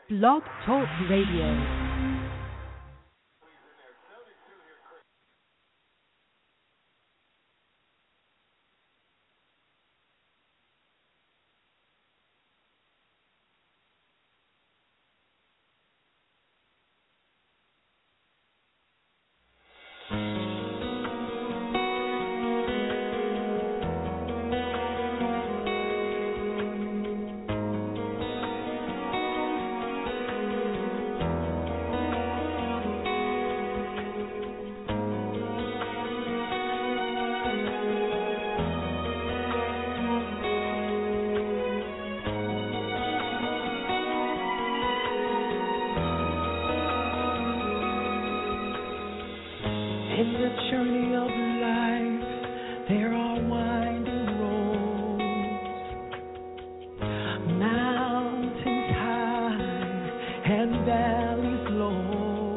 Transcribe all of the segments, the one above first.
Blog Talk Radio. In the journey of life, there are winding roads, mountains high and valleys low.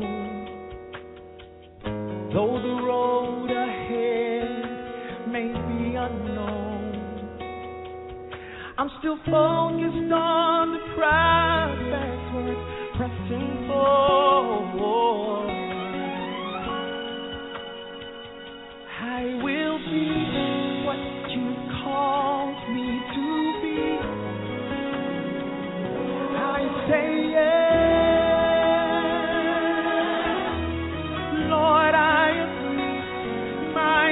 Though the road ahead may be unknown, I'm still focused on the prize that's worth pressing for. I will be what you called me to be. I say yes, Lord, I agree. My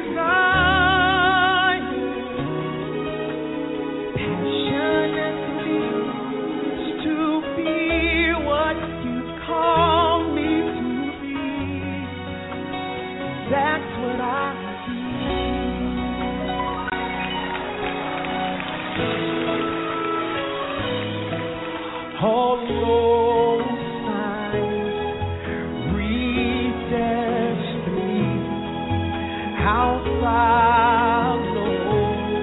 desire, passionately, is to be what you called me to be. That's what I all those signs read destiny. I'll follow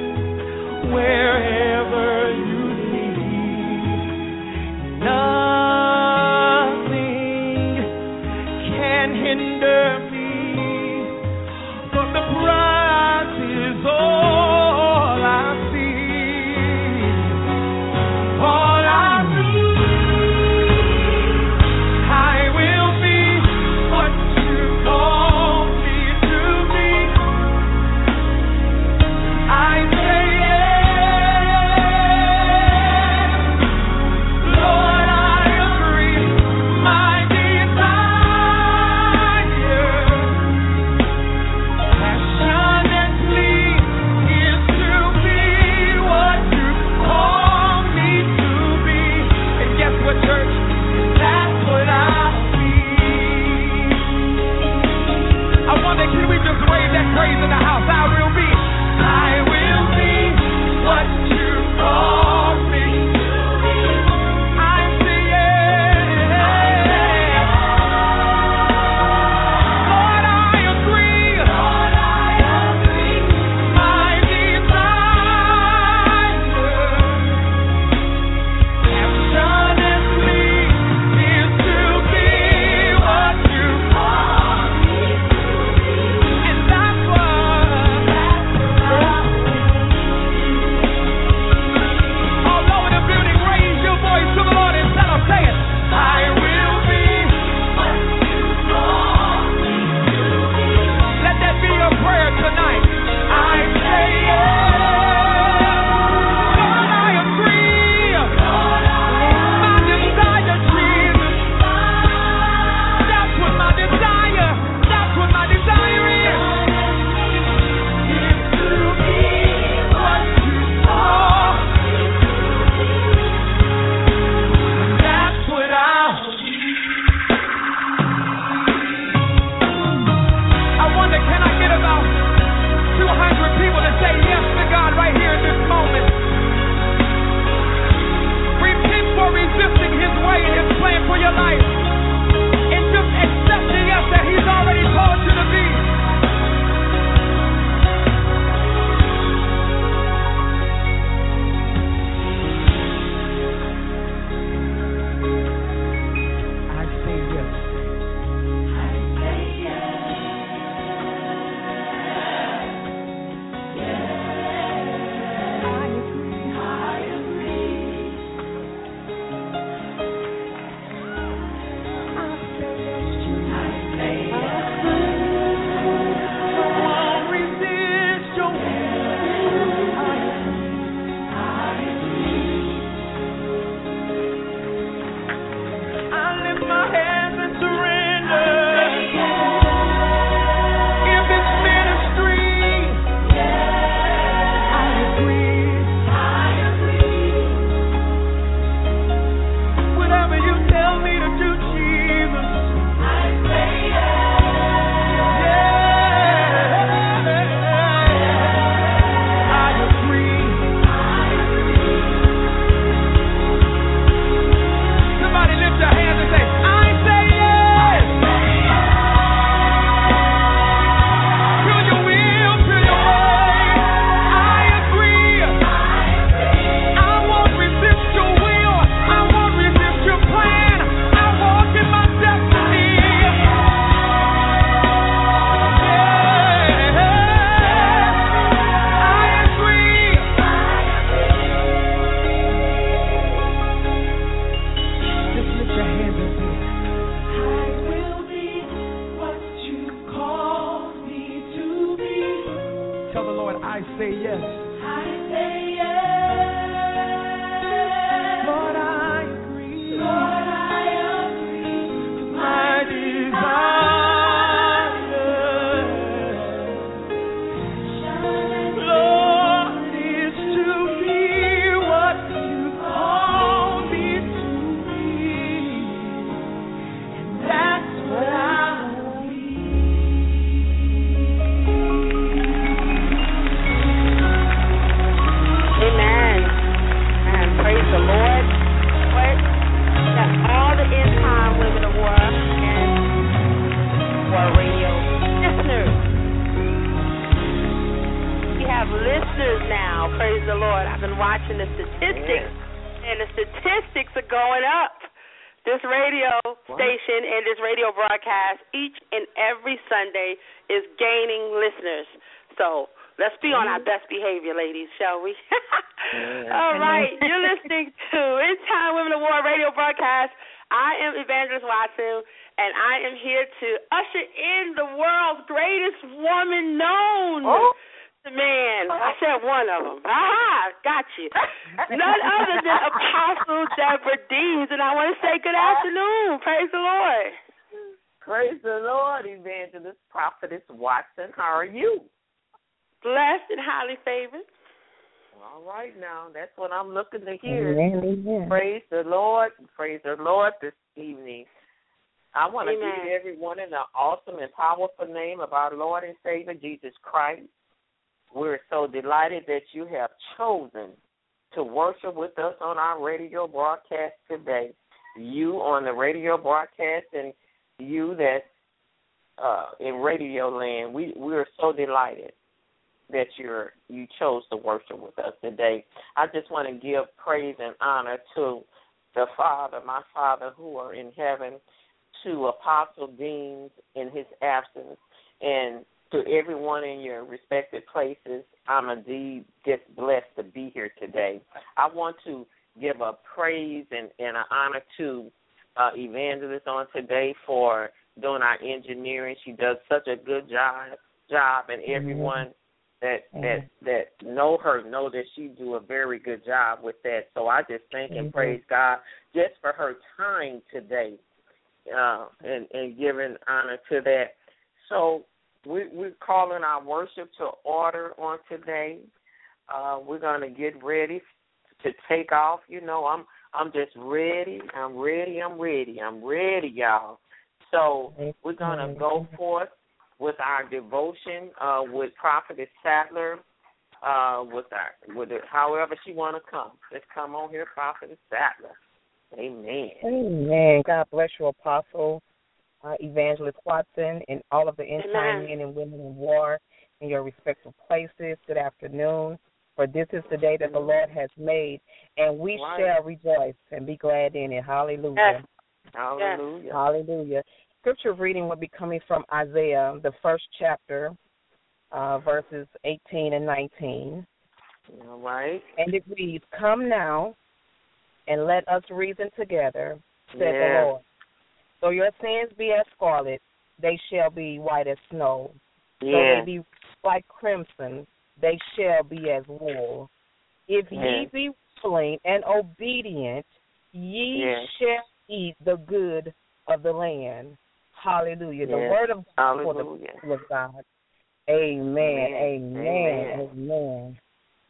wherever you lead. Nothing can hinder me, but the prize is all I see. All I need. watching the statistics, and the statistics are going up. This radio station and this radio broadcast each and every Sunday is gaining listeners. So let's be on our best behavior, ladies, shall we? All right. You're listening to End Time Women of War radio broadcast. I am Evangelist Watson, and I am here to usher in the world's greatest woman known. Man, I said one of them. Aha, got you. None other than Apostle Deborah Deans, and I want to say good afternoon. Praise the Lord. Praise the Lord, Evangelist Prophetess Watson. How are you? Blessed and highly favored. All right, now, that's what I'm looking to hear. Amen. Praise the Lord. Praise the Lord this evening. I want to greet everyone in the awesome and powerful name of our Lord and Savior, Jesus Christ. We're so delighted that you have chosen to worship with us on our radio broadcast today. You on the radio broadcast and you that in Radio Land, we're so delighted that you chose to worship with us today. I just want to give praise and honor to the Father, my Father, who are in heaven, to Apostle Deans in his absence, and to everyone in your respective places. I'm indeed just blessed to be here today. I want to give a praise and an honor to Evangelist on today for doing our engineering. She does such a good job, and everyone that know her know that she do a very good job with that. So I just thank and praise God just for her time today and giving honor to that. So we're calling our worship to order on today. We're going to get ready to take off. You know, I'm just ready. I'm ready, y'all. So we're going to go forth with our devotion with Prophetess Sattler, with it, however she want to come. Let's come on here, Prophetess Sattler. Amen. Amen. God bless you, Apostle Evangelist Watson, and all of the End Time men and women in war in your respective places. Good afternoon. For this is the day that the Lord has made, and we shall rejoice and be glad in it. Hallelujah. Yes. Hallelujah. Yes. Hallelujah. Scripture reading will be coming from Isaiah, the first chapter, verses 18 and 19. All right. And it reads, "Come now, and let us reason together, said the Lord. Though your sins be as scarlet, they shall be white as snow. Though they be like crimson, they shall be as wool. If ye be willing and obedient, ye shall eat the good of the land." Hallelujah. The word of God for the people of God. Amen. Amen. Amen.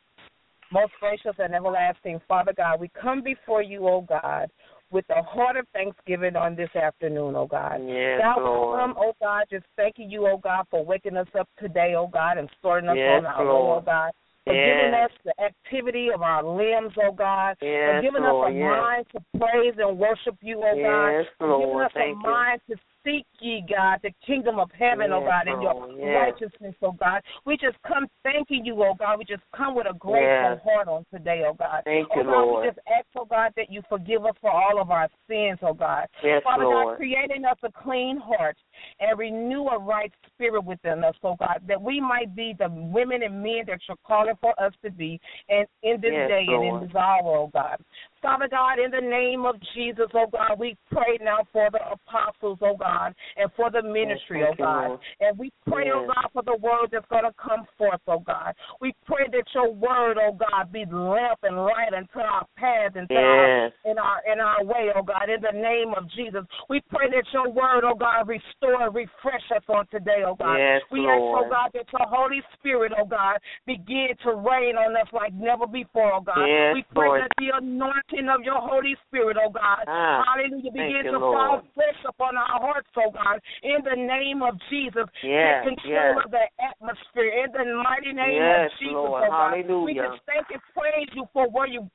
Most gracious and everlasting Father God, we come before you, O God, with a heart of thanksgiving on this afternoon, O God. Yes, now Lord. we come, O God, just thanking you, O God, for waking us up today, O God, and starting us on our way, O God. For giving us the activity of our limbs, O God. For giving us a mind to praise and worship you, O God. For giving us a mind to seek ye, God, the kingdom of heaven, oh God, and your righteousness, oh God. We just come thanking you, oh God. We just come with a grateful heart on today, oh God. Thank you, God, Lord. we just ask, oh God, that you forgive us for all of our sins, oh God. Yes, Father Lord. God, creating us a clean heart and renew a right spirit within us, oh God, that we might be the women and men that you're calling for us to be and in this day Lord. and in this hour, oh God. Father God, in the name of Jesus, oh God, we pray now for the apostles, oh God, and for the ministry, oh God. And we pray, oh God, for the word that's going to come forth, oh God. We pray that your word, oh God, be lamp and light unto our paths and in our way, oh God, in the name of Jesus. We pray that your word, oh God, restore and refresh us on today, oh God. We ask, oh God, that your Holy Spirit, oh God, begin to reign on us like never before, oh God. We pray that the anointing of your Holy Spirit, oh God, hallelujah, begin to fall fresh upon our hearts, oh God, in the name of Jesus. Take control of the atmosphere in the mighty name of Jesus, oh God. Hallelujah. We just thank and praise you for where you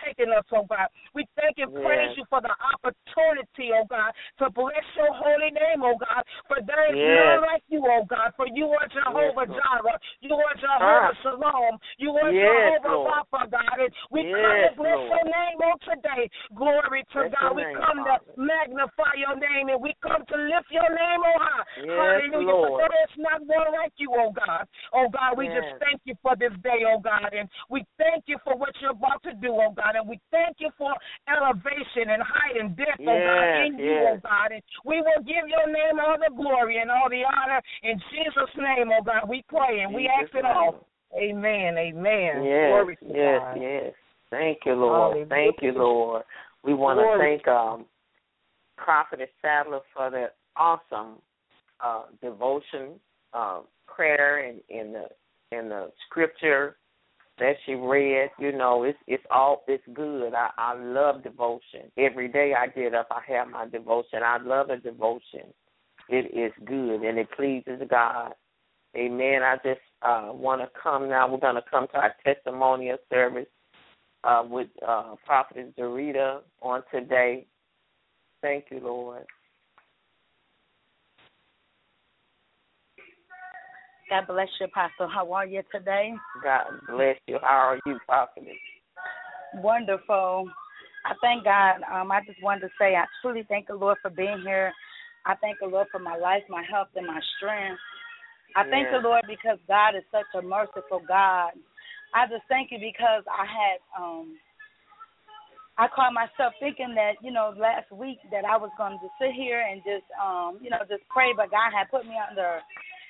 taking us, oh God. We thank and praise you for the opportunity, oh God, to bless your holy name, oh God. For there is none like you, oh God. For you are Jehovah Jireh. You are Jehovah Shalom. You are Jehovah Rapha, God. And we come to bless your name on today. Glory to God. We come to magnify your name, and we come to lift your name on high. Hallelujah. For there is not one like you, oh God. Oh God, we just thank you for this day, oh God. And we thank you for what you're about to do, oh God. And we thank you for elevation and height and depth, oh God, in you, oh God. And we will give your name all the glory and all the honor. In Jesus' name, oh God, we pray and we ask it all. Amen. Amen. Yes, glory to God. Yes. Thank you, Lord. Hallelujah. Thank you, Lord. We want to thank Prophetess Sadler for the awesome devotion, prayer, and in the scripture that she read. You know, it's good. I love devotion. Every day I get up, I have my devotion. I love a devotion. It is good and it pleases God. Amen. I just want to come now. We're going to come to our testimonial service with Prophetess Dorita on today. Thank you, Lord. God bless you, Apostle. How are you today? God bless you. How are you, Prophetess? Wonderful. I thank God. I just wanted to say I truly thank the Lord for being here. I thank the Lord for my life, my health, and my strength. I thank the Lord because God is such a merciful God. I just thank you because I caught myself thinking that, last week that I was going to sit here and just, just pray, but God had put me under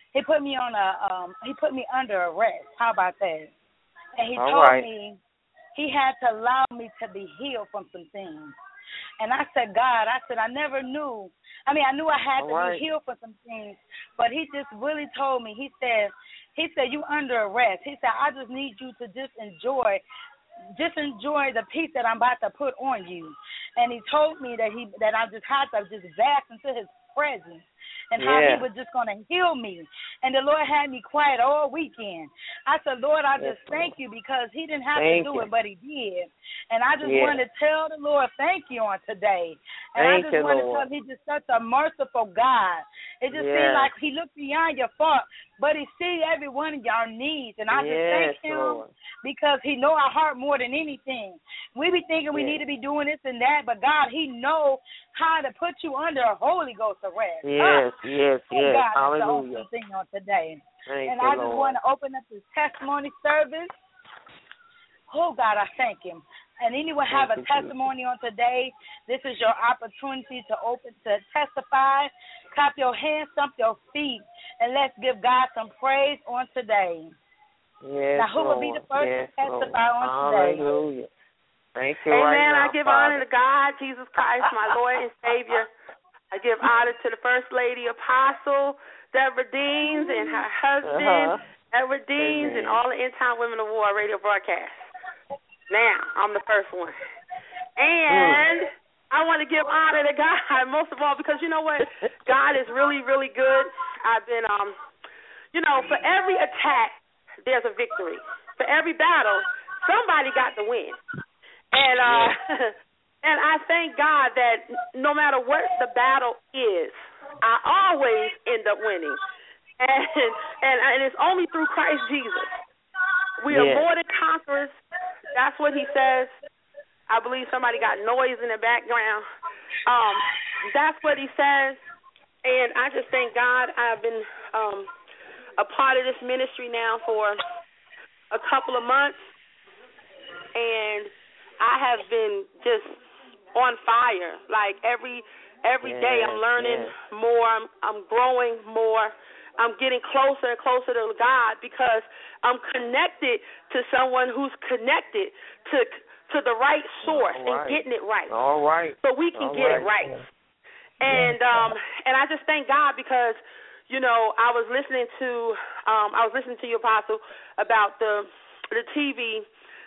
arrest. How about that? And he told me he had to allow me to be healed from some things. And I said, God, I never knew. I knew I had to be healed for some things, but he just really told me, he said, you under arrest. He said, I just need you to just enjoy the peace that I'm about to put on you. And he told me that I just had to just bask into his presence and how he was just going to heal me. And the Lord had me quiet all weekend. I said, Lord, I just thank you because he didn't have to do it, but he did. And I just wanted to tell the Lord thank you on today. And I just want to tell him he's just such a merciful God. It just seems like he looked beyond your fault, but he sees every one of your needs. And I just thank him because he know our heart more than anything. We be thinking we need to be doing this and that, but God, he know how to put you under a Holy Ghost arrest. Yes. God, hallelujah. That's the thing on today. Thank and I just want to open up this testimony service. Oh, God, I thank him. And anyone have a testimony on today, this is your opportunity to testify. Clap your hands, stomp your feet, and let's give God some praise on today. Yes, now, who will be the first to testify on today? Hallelujah. Thank you. Amen. Right now, I give Father. honor to God, Jesus Christ, my Lord and Savior. I give honor to the First Lady Apostle, Deborah Deans, and her husband, Edward Deans, and all the End Time Women of War radio broadcasts. Now, I'm the first one. And I want to give honor to God, most of all, because you know what? God is really, really good. I've been, for every attack, there's a victory. For every battle, somebody got the win. And and I thank God that no matter what the battle is, I always end up winning. And it's only through Christ Jesus. We are more than conquerors. That's what he says. I believe somebody got noise in the background. That's what he says. And I just thank God. I've been a part of this ministry now for a couple of months. And I have been just on fire. Like every day I'm learning more. I'm growing more. I'm getting closer and closer to God because I'm connected to someone who's connected to the right source and getting it right. All right. So we can get it right. And I just thank God because, I was listening to you, Apostle, about the TV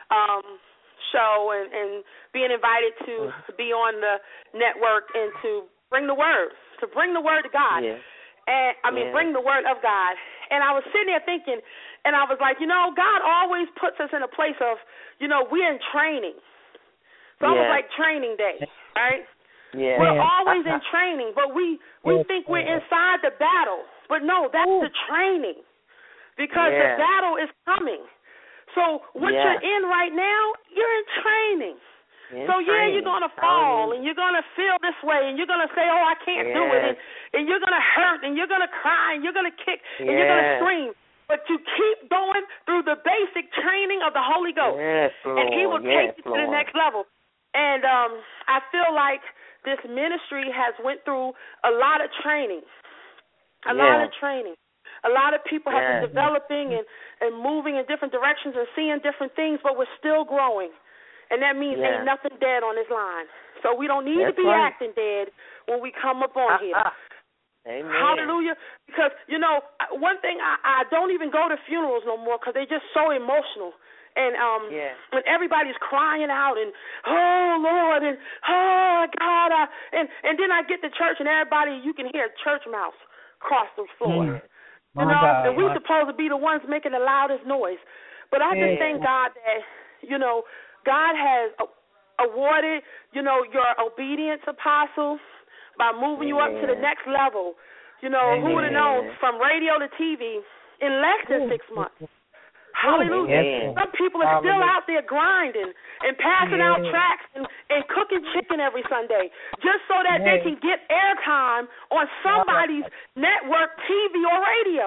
show and being invited to be on the network and to bring the word to God. And bring the word of God. And I was sitting there thinking, and I was like, God always puts us in a place of, we're in training. It's almost like training day, right? Yeah. We're always in training, but we think we're inside the battle. But no, that's the training, because the battle is coming. So what you're in right now, you're in training. So you're going to fall, and you're going to feel this way, and you're going to say, oh, I can't do it, and you're going to hurt, and you're going to cry, and you're going to kick, and you're going to scream. But you keep going through the basic training of the Holy Ghost, and He will take you to the next level. And I feel like this ministry has went through a lot of training, a lot of training. A lot of people have been developing and moving in different directions and seeing different things, but we're still growing. And that means ain't nothing dead on this line. So we don't need to be acting dead when we come up on here. Amen. Hallelujah. Because, one thing, I don't even go to funerals no more because they're just so emotional. And when everybody's crying out and, oh, Lord, and, oh, God, and then I get to church and everybody, you can hear church mouse cross the floor. And we're supposed to be the ones making the loudest noise. But I just thank God that, God has awarded, your obedience, Apostle, by moving you up to the next level. Who would have known, from radio to TV in less than 6 months. Hallelujah. Some people are still out there grinding and passing out tracts and cooking chicken every Sunday just so that they can get airtime on somebody's network, TV, or radio.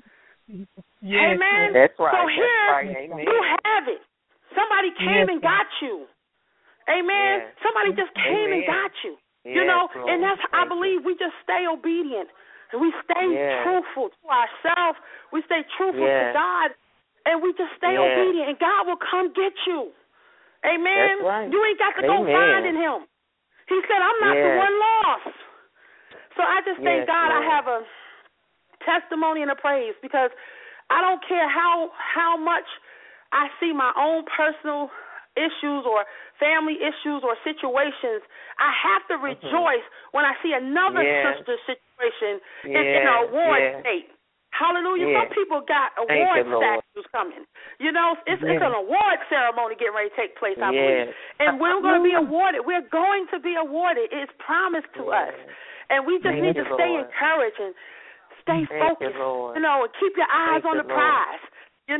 Amen. That's right. So here, you have it. Somebody came and got you. Amen. Somebody just came and got you. And that's, I believe, we just stay obedient and we stay truthful to ourselves. We stay truthful to God. And we just stay obedient, and God will come get you. Amen? That's right. You ain't got to go finding Him. He said, I'm not the one lost. So I just thank God I have a testimony and a praise, because I don't care how much I see my own personal issues or family issues or situations. I have to rejoice when I see another sister's situation in an award state. Hallelujah. Some people got award statues coming. It's an award ceremony getting ready to take place, I believe. And we're going to be awarded. We're going to be awarded. It's promised to us. And we just need to stay encouraged and stay focused, and keep your eyes on the prize, and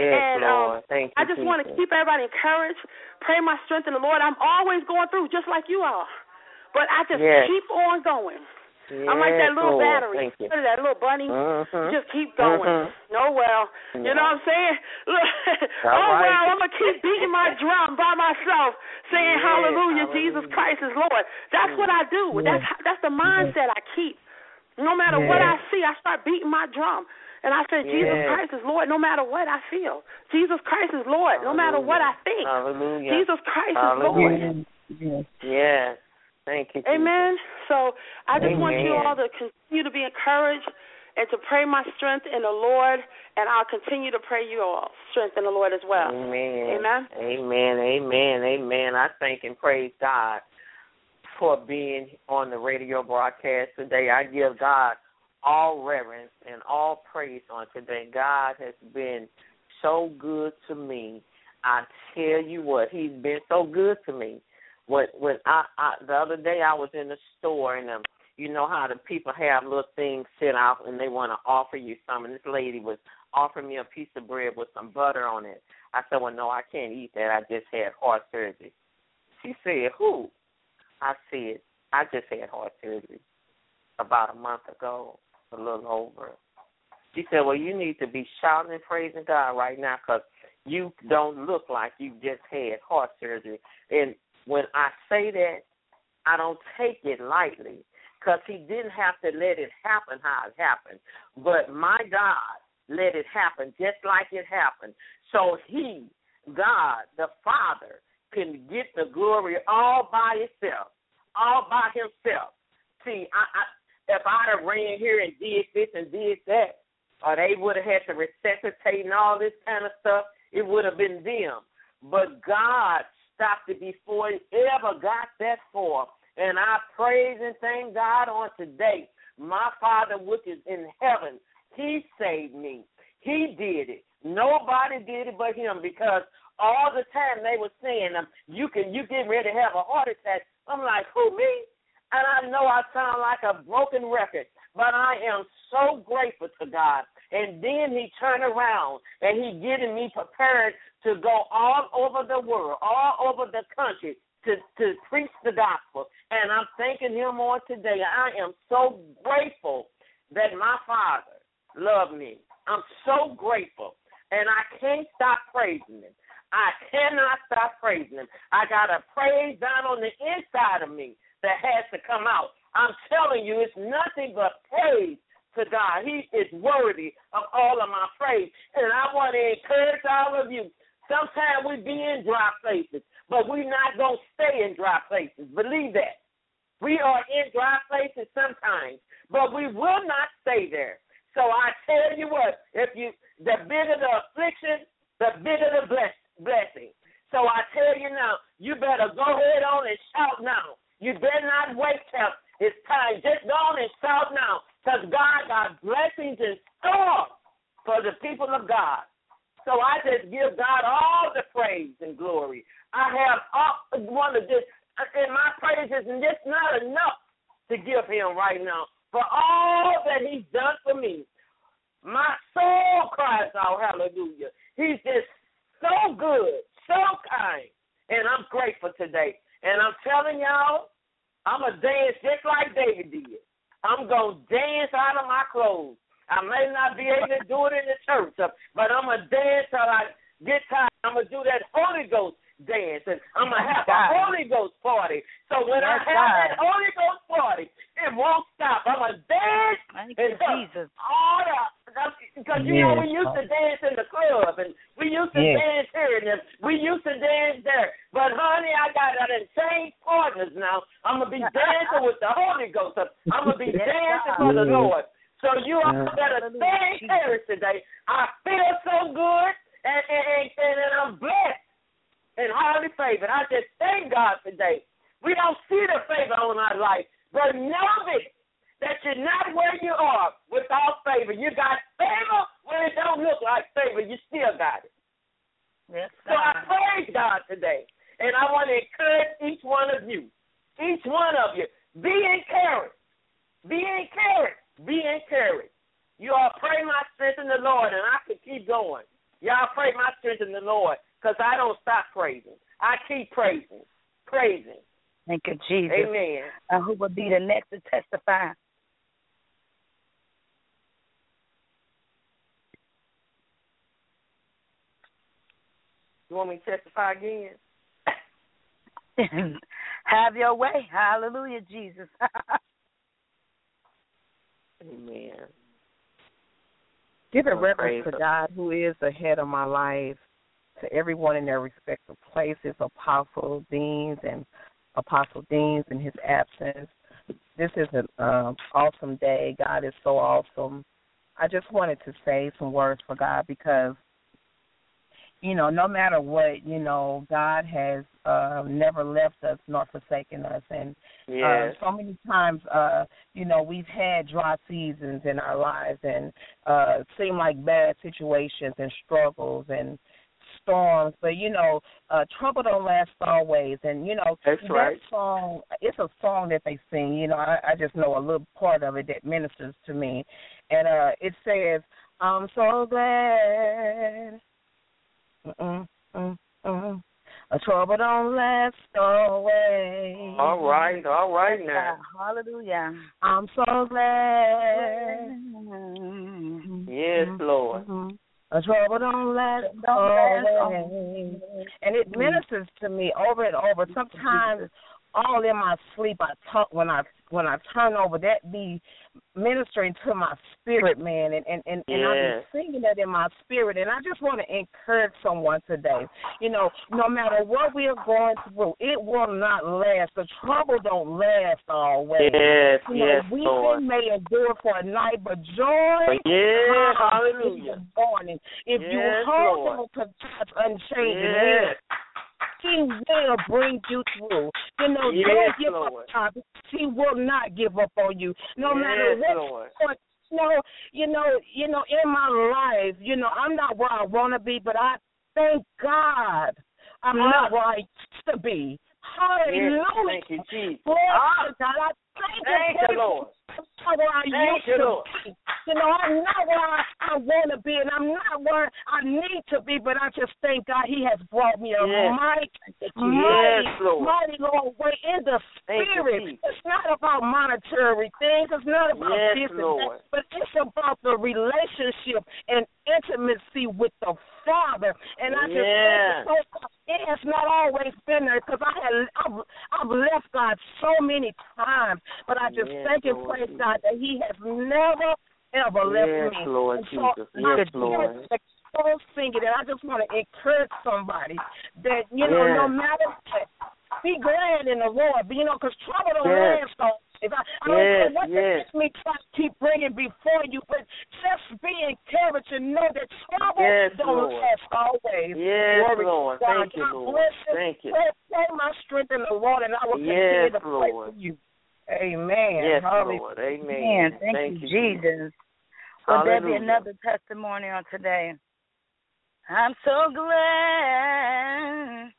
I just want to keep everybody encouraged, pray my strength in the Lord. I'm always going through just like you are, but I just keep on going. I'm like that little battery. That little bunny. Just keep going. You know what I'm saying? Look, well, I'm going to keep beating my drum by myself, saying, hallelujah, Jesus Christ is Lord. That's what I do. That's the mindset I keep. No matter what I see, I start beating my drum. And I said, Jesus Christ is Lord no matter what I feel. Jesus Christ is Lord no matter what I think. Hallelujah. Jesus Christ is Lord. Yes. Thank you, Jesus. Amen. So I just want you all to continue to be encouraged and to pray my strength in the Lord, and I'll continue to pray you all strength in the Lord as well. Amen. Amen. Amen. Amen. Amen. I thank and praise God for being on the radio broadcast today. I give God all reverence and all praise on today. God has been so good to me. I tell you what, He's been so good to me. When I the other day I was in the store, and you know how the people have little things set out and they want to offer you something. This lady was offering me a piece of bread with some butter on it. I said, well, no, I can't eat that. I just had heart surgery. She said, who? I said, I just had heart surgery about a month ago, a little over. She said, well, you need to be shouting and praising God right now, because you don't look like you just had heart surgery. And when I say that, I don't take it lightly, because He didn't have to let it happen how it happened. But my God let it happen just like it happened. So He, God, the Father, can get the glory all by Himself, all by Himself. See, if I'd have ran here and did this and did that, or they would have had to resuscitate and all this kind of stuff, it would have been them. But God stopped it before it ever got that far. And I praise and thank God on today. My Father, which is in heaven, He saved me. He did it. Nobody did it but Him, because all the time they were saying, you getting ready to have a heart attack. I'm like, who, me? And I know I sound like a broken record, but I am so grateful to God. And then he turned around, and he getting me prepared to go all over the world, all over the country, to preach the gospel. And I'm thanking him on today. I am so grateful that my Father loved me. I'm so grateful. And I can't stop praising him. I cannot stop praising him. I got a praise down on the inside of me that has to come out. I'm telling you, it's nothing but praise to God. He is worthy of all of my praise. And I want to encourage all of you. Sometimes we be in dry places, but we're not going to stay in dry places. Believe that. We are in dry places sometimes, but we will not stay there. So I tell you what, the bigger the affliction, the bigger the blessing. So I tell you now, you better go ahead on and shout now. You better not wait till it's time. Just go on and shout now, because God got blessings in store for the people of God. So I just give God all the praise and glory. I have one of this, and my praise is just not enough to give him right now for all that he's done for me. My soul cries out, hallelujah. He's just so good, so kind, and I'm grateful today. And I'm telling y'all, I'm going to dance just like David did. I'm going to dance out of my clothes. I may not be able to do it in the church, but I'm going to dance till I get tired. I'm going to do that Holy Ghost dance, and I'm going to have a Holy Ghost party. So when I have that Holy Ghost party, it won't stop. I'm going to dance. Thank you, Jesus. Because, you know, we used to dance in the club, and we used to dance here, and we used to dance there. But, honey, I got the same partners now. I'm going to be dancing with the Holy Ghost. I'm going to be dancing for the Lord. So you all better stay encouraged today. I feel so good, and I'm blessed and highly favored. I just thank God today. We don't see the favor on our life, but know this, that you're not where you are without favor. You got favor when it don't look like favor. You still got it. Yes, so I praise God today, and I want to encourage each one of you. Each one of you, be encouraged. Be encouraged. Be encouraged. You all pray my strength in the Lord, and I can keep going. Y'all pray my strength in the Lord, because I don't stop praising. I keep praising. Thank you, Jesus. Amen. Who will be the next to testify? You want me to testify again? Have your way. Hallelujah, Jesus. Amen. Giving reverence to God, who is the head of my life, to everyone in their respective places, Apostle Deans in his absence. This is an awesome day. God is so awesome. I just wanted to say some words for God because, you know, no matter what, you know, God has never left us nor forsaken us. And so many times, you know, we've had dry seasons in our lives and seem like bad situations and struggles and storms. But, you know, trouble don't last always. And, you know, that song, it's a song that they sing. You know, I just know a little part of it that ministers to me. And it says, I'm so glad. A trouble don't last always. All right now. Hallelujah. I'm so glad. Yes, Lord. A trouble don't last always. And it ministers to me over and over. Sometimes all in my sleep I talk when I turn over, that be ministering to my spirit, man, and I've been singing that in my spirit, and I just want to encourage someone today. You know, no matter what we are going through, it will not last. The trouble don't last always. Yes, you know, weeping may endure for a night, but joy, hallelujah, in the morning. If you hold on to God's unchanging hand, He will bring you through. You know, don't give up, God. He will not give up on you. No matter what. You know, in my life, you know, I'm not where I want to be, but I thank God I'm not where I used to be. Hallelujah. Yes, thank you, Jesus. Glory to God. I thank you, Lord. I'm not where I used to be. You know, I'm not where I want to be, and I'm not where I need to be, but I just thank God He has brought me a mighty long way in the spirit. It's not about monetary things. It's not about business, but it's about the relationship and intimacy with the Father. And I just think it has not always been there because I've left God so many times, but I just thank and praise God that He has never ever left me. Lord Jesus. Yes, Lord. Singing, and I just want to encourage somebody that, you know, no matter what, be glad in the Lord, because trouble don't last always. I don't know what the enemy tries to keep bringing before you, but just be encouraged and know that trouble don't last always. Yes, Lord. Thank you, Lord. Thank you. Pray my strength in the Lord, and I will continue to pray for you. Amen. Yes, Lord. Amen. Thank you, Jesus. Will there be another testimony on today? I'm so glad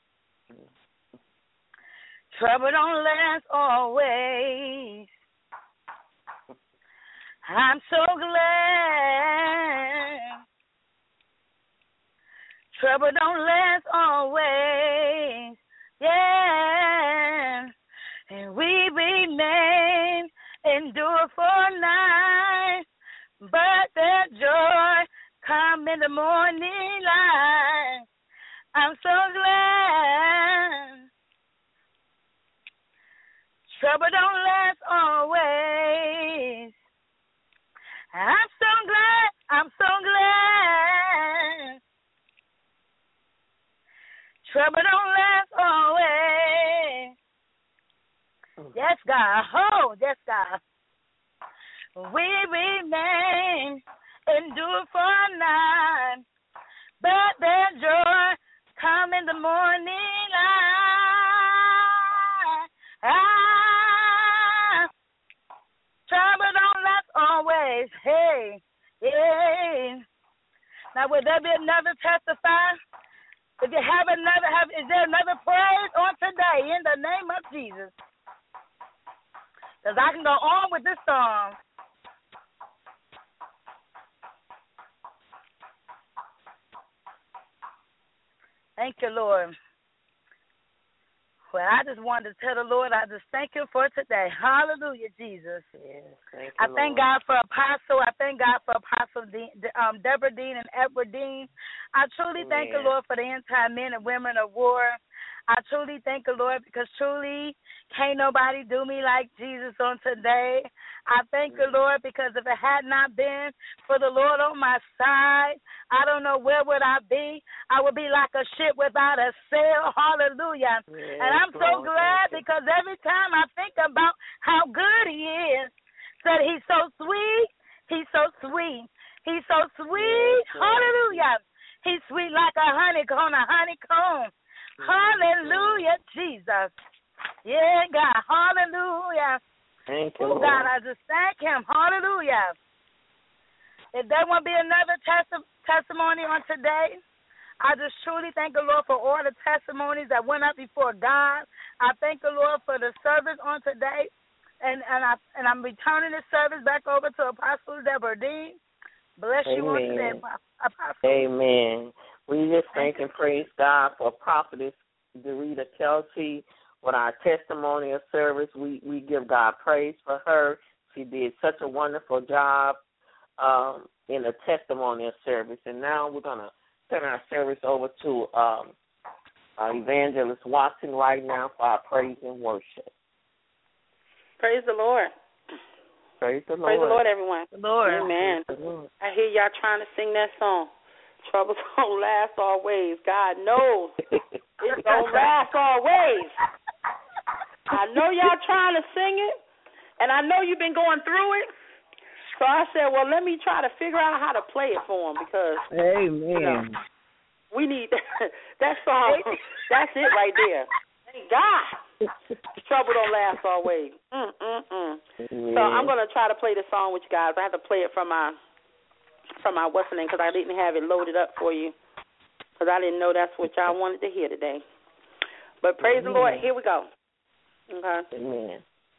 trouble don't last always. I'm so glad trouble don't last always. Yeah. And we remain endure for night, but the joy come in the morning light. I'm so glad trouble don't last always. I'm so glad trouble don't last always. Yes, God. Oh, yes, God. We remain endure for night, but their joy come in the morning light. Trouble don't last always. Hey, yeah. Now, will there be another testify? If you have is there another praise on today in the name of Jesus? Because I can go on with this song. Thank you, Lord. Well, I just wanted to tell the Lord, I just thank Him for today. Hallelujah, Jesus. Yes, I thank God for Apostle. I thank God for Apostle Deborah Dean and Edward Dean. I truly thank the Lord for the entire men and women of war. I truly thank the Lord because truly can't nobody do me like Jesus on today. I thank the Lord because if it had not been for the Lord on my side, I don't know where would I be. I would be like a ship without a sail. Hallelujah. Yes, and I'm so glad because every time I think about how good He is, that He's so sweet. He's so sweet. He's so sweet. Yes, hallelujah. He's sweet like a honeycomb. Hallelujah, Jesus. Yeah, God. Hallelujah. Thank you, Lord. God, I just thank Him. Hallelujah. If there won't be another testimony on today, I just truly thank the Lord for all the testimonies that went up before God. I thank the Lord for the service on today, and I'm returning this service back over to Apostle Deborah Dean. Bless you on today, Apostle. Amen. We just thank and praise God for Prophetess Dorita Kelsey with our testimonial service. We give God praise for her. She did such a wonderful job in the testimonial service. And now we're going to turn our service over to Evangelist Watson right now for our praise and worship. Praise the Lord. Praise the Lord. Praise the Lord, everyone. The Lord. Amen. The Lord. I hear y'all trying to sing that song. Trouble don't last always. God knows it don't last always. I know y'all trying to sing it, and I know you've been going through it. So I said, well, let me try to figure out how to play it for them because we need that song. That's it right there. Thank God. Trouble don't last always. So I'm going to try to play the song with you guys. I have to play it from my what's the name because I didn't have it loaded up for you. because I didn't know that's what y'all wanted to hear today. But praise the Lord. Here we go. Okay. Amen.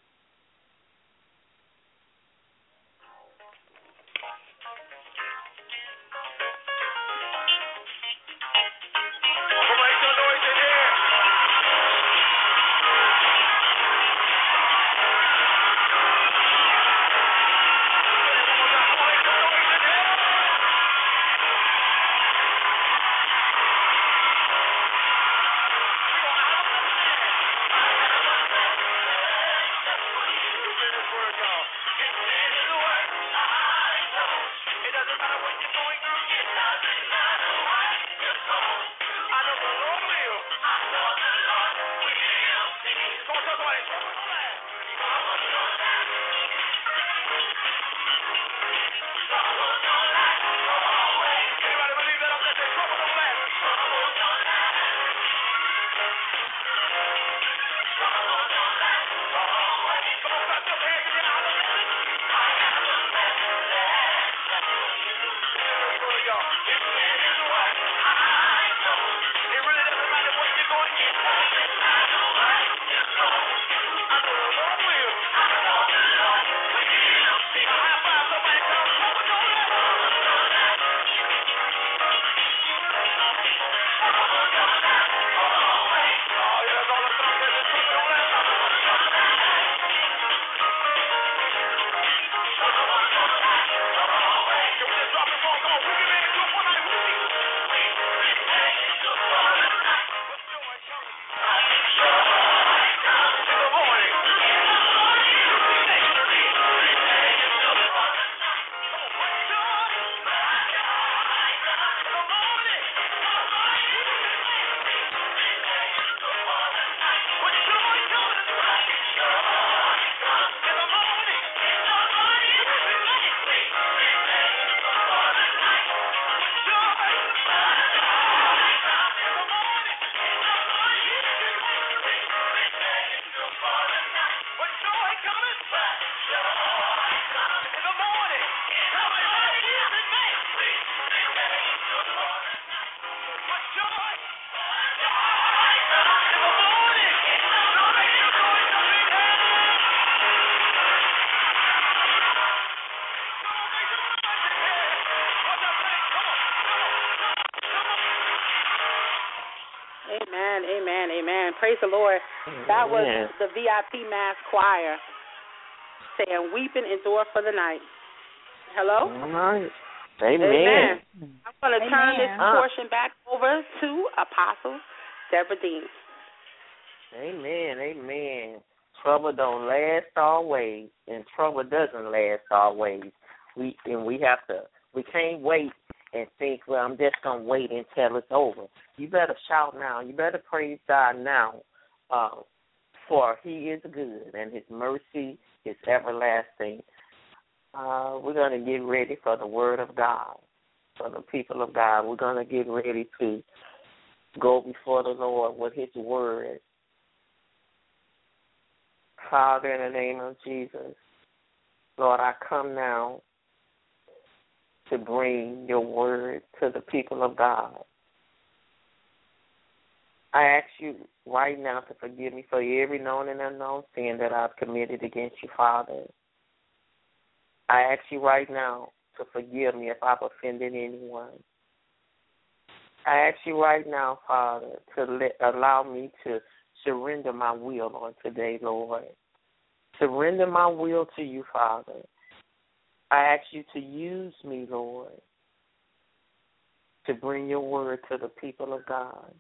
Amen. Praise the Lord. That was the VIP Mass Choir saying, "Weeping endure for the night." Hello? All right. Amen. I'm going to turn this portion back over to Apostle Deborah Dean. Amen. Trouble don't last always, and trouble doesn't last always. We can't wait and think, well, I'm just going to wait until it's over. You better shout now. You better praise God now, for he is good, and his mercy is everlasting. We're going to get ready for the word of God, for the people of God. We're going to get ready to go before the Lord with his word. Father, in the name of Jesus, Lord, I come now to bring your word to the people of God. I ask you right now to forgive me for every known and unknown sin that I've committed against you, Father. I ask you right now to forgive me if I've offended anyone. I ask you right now, Father, to allow me to surrender my will on today, Lord. Surrender my will to you, Father. I ask you to use me, Lord, to bring your word to the people of God.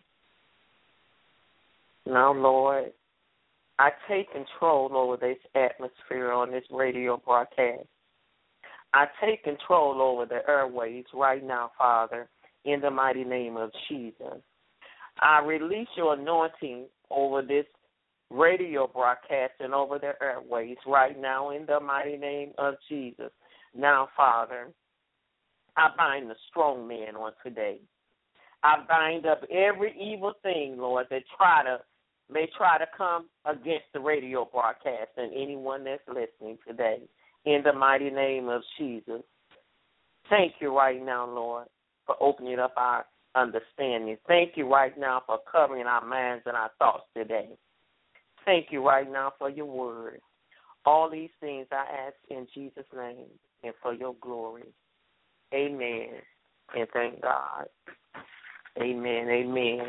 Now, Lord, I take control over this atmosphere on this radio broadcast. I take control over the airways right now, Father, in the mighty name of Jesus. I release your anointing over this radio broadcast and over the airways right now in the mighty name of Jesus. Now, Father, I bind the strong man on today. I bind up every evil thing, Lord, that may try to come against the radio broadcast and anyone that's listening today. In the mighty name of Jesus. Thank you right now, Lord, for opening up our understanding. Thank you right now for covering our minds and our thoughts today. Thank you right now for your word. All these things I ask in Jesus' name and for your glory. Amen. And thank God. Amen. Amen.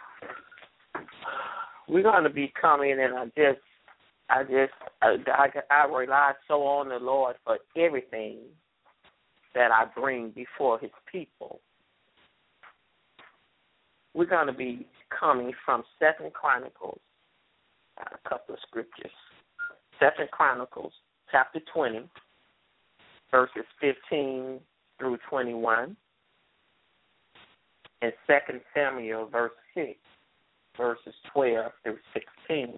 We're going to be coming, and I rely so on the Lord for everything that I bring before his people. We're going to be coming from 2 Chronicles, a couple of scriptures. 2 Chronicles, chapter 20, verses 15 through 21, and 2 Samuel, verse 6, verses 12 through 16.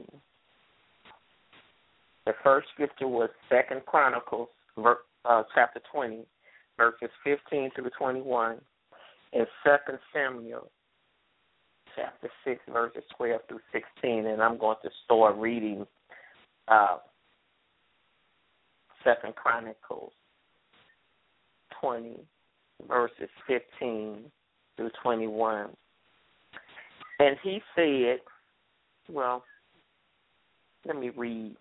The first scripture was 2 Chronicles, chapter 20, verses 15 through 21, and 2 Samuel, chapter 6, verses 12 through 16. And I'm going to start reading 2 Chronicles 20, verses 15 through 21. And he said, well, let me read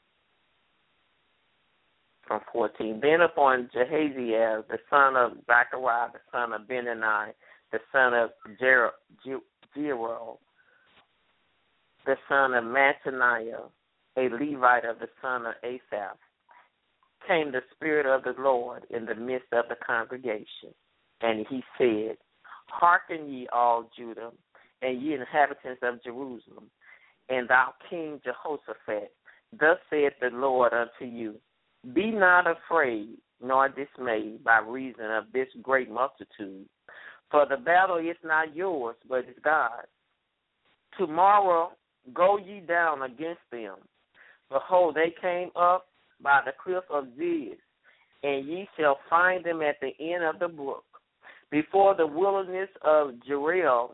from 14. Then upon Jehaziel, the son of Zechariah, the son of Benani, the son of Jeroel, the son of Mattaniah, a Levite of the son of Asaph, came the Spirit of the Lord in the midst of the congregation. And he said, Hearken ye all Judah, and ye inhabitants of Jerusalem, and thou King Jehoshaphat, thus saith the Lord unto you, Be not afraid, nor dismayed by reason of this great multitude, for the battle is not yours, but is God's. Tomorrow go ye down against them. Behold, they came up by the cliff of Ziz, and ye shall find them at the end of the brook, before the wilderness of Jereel.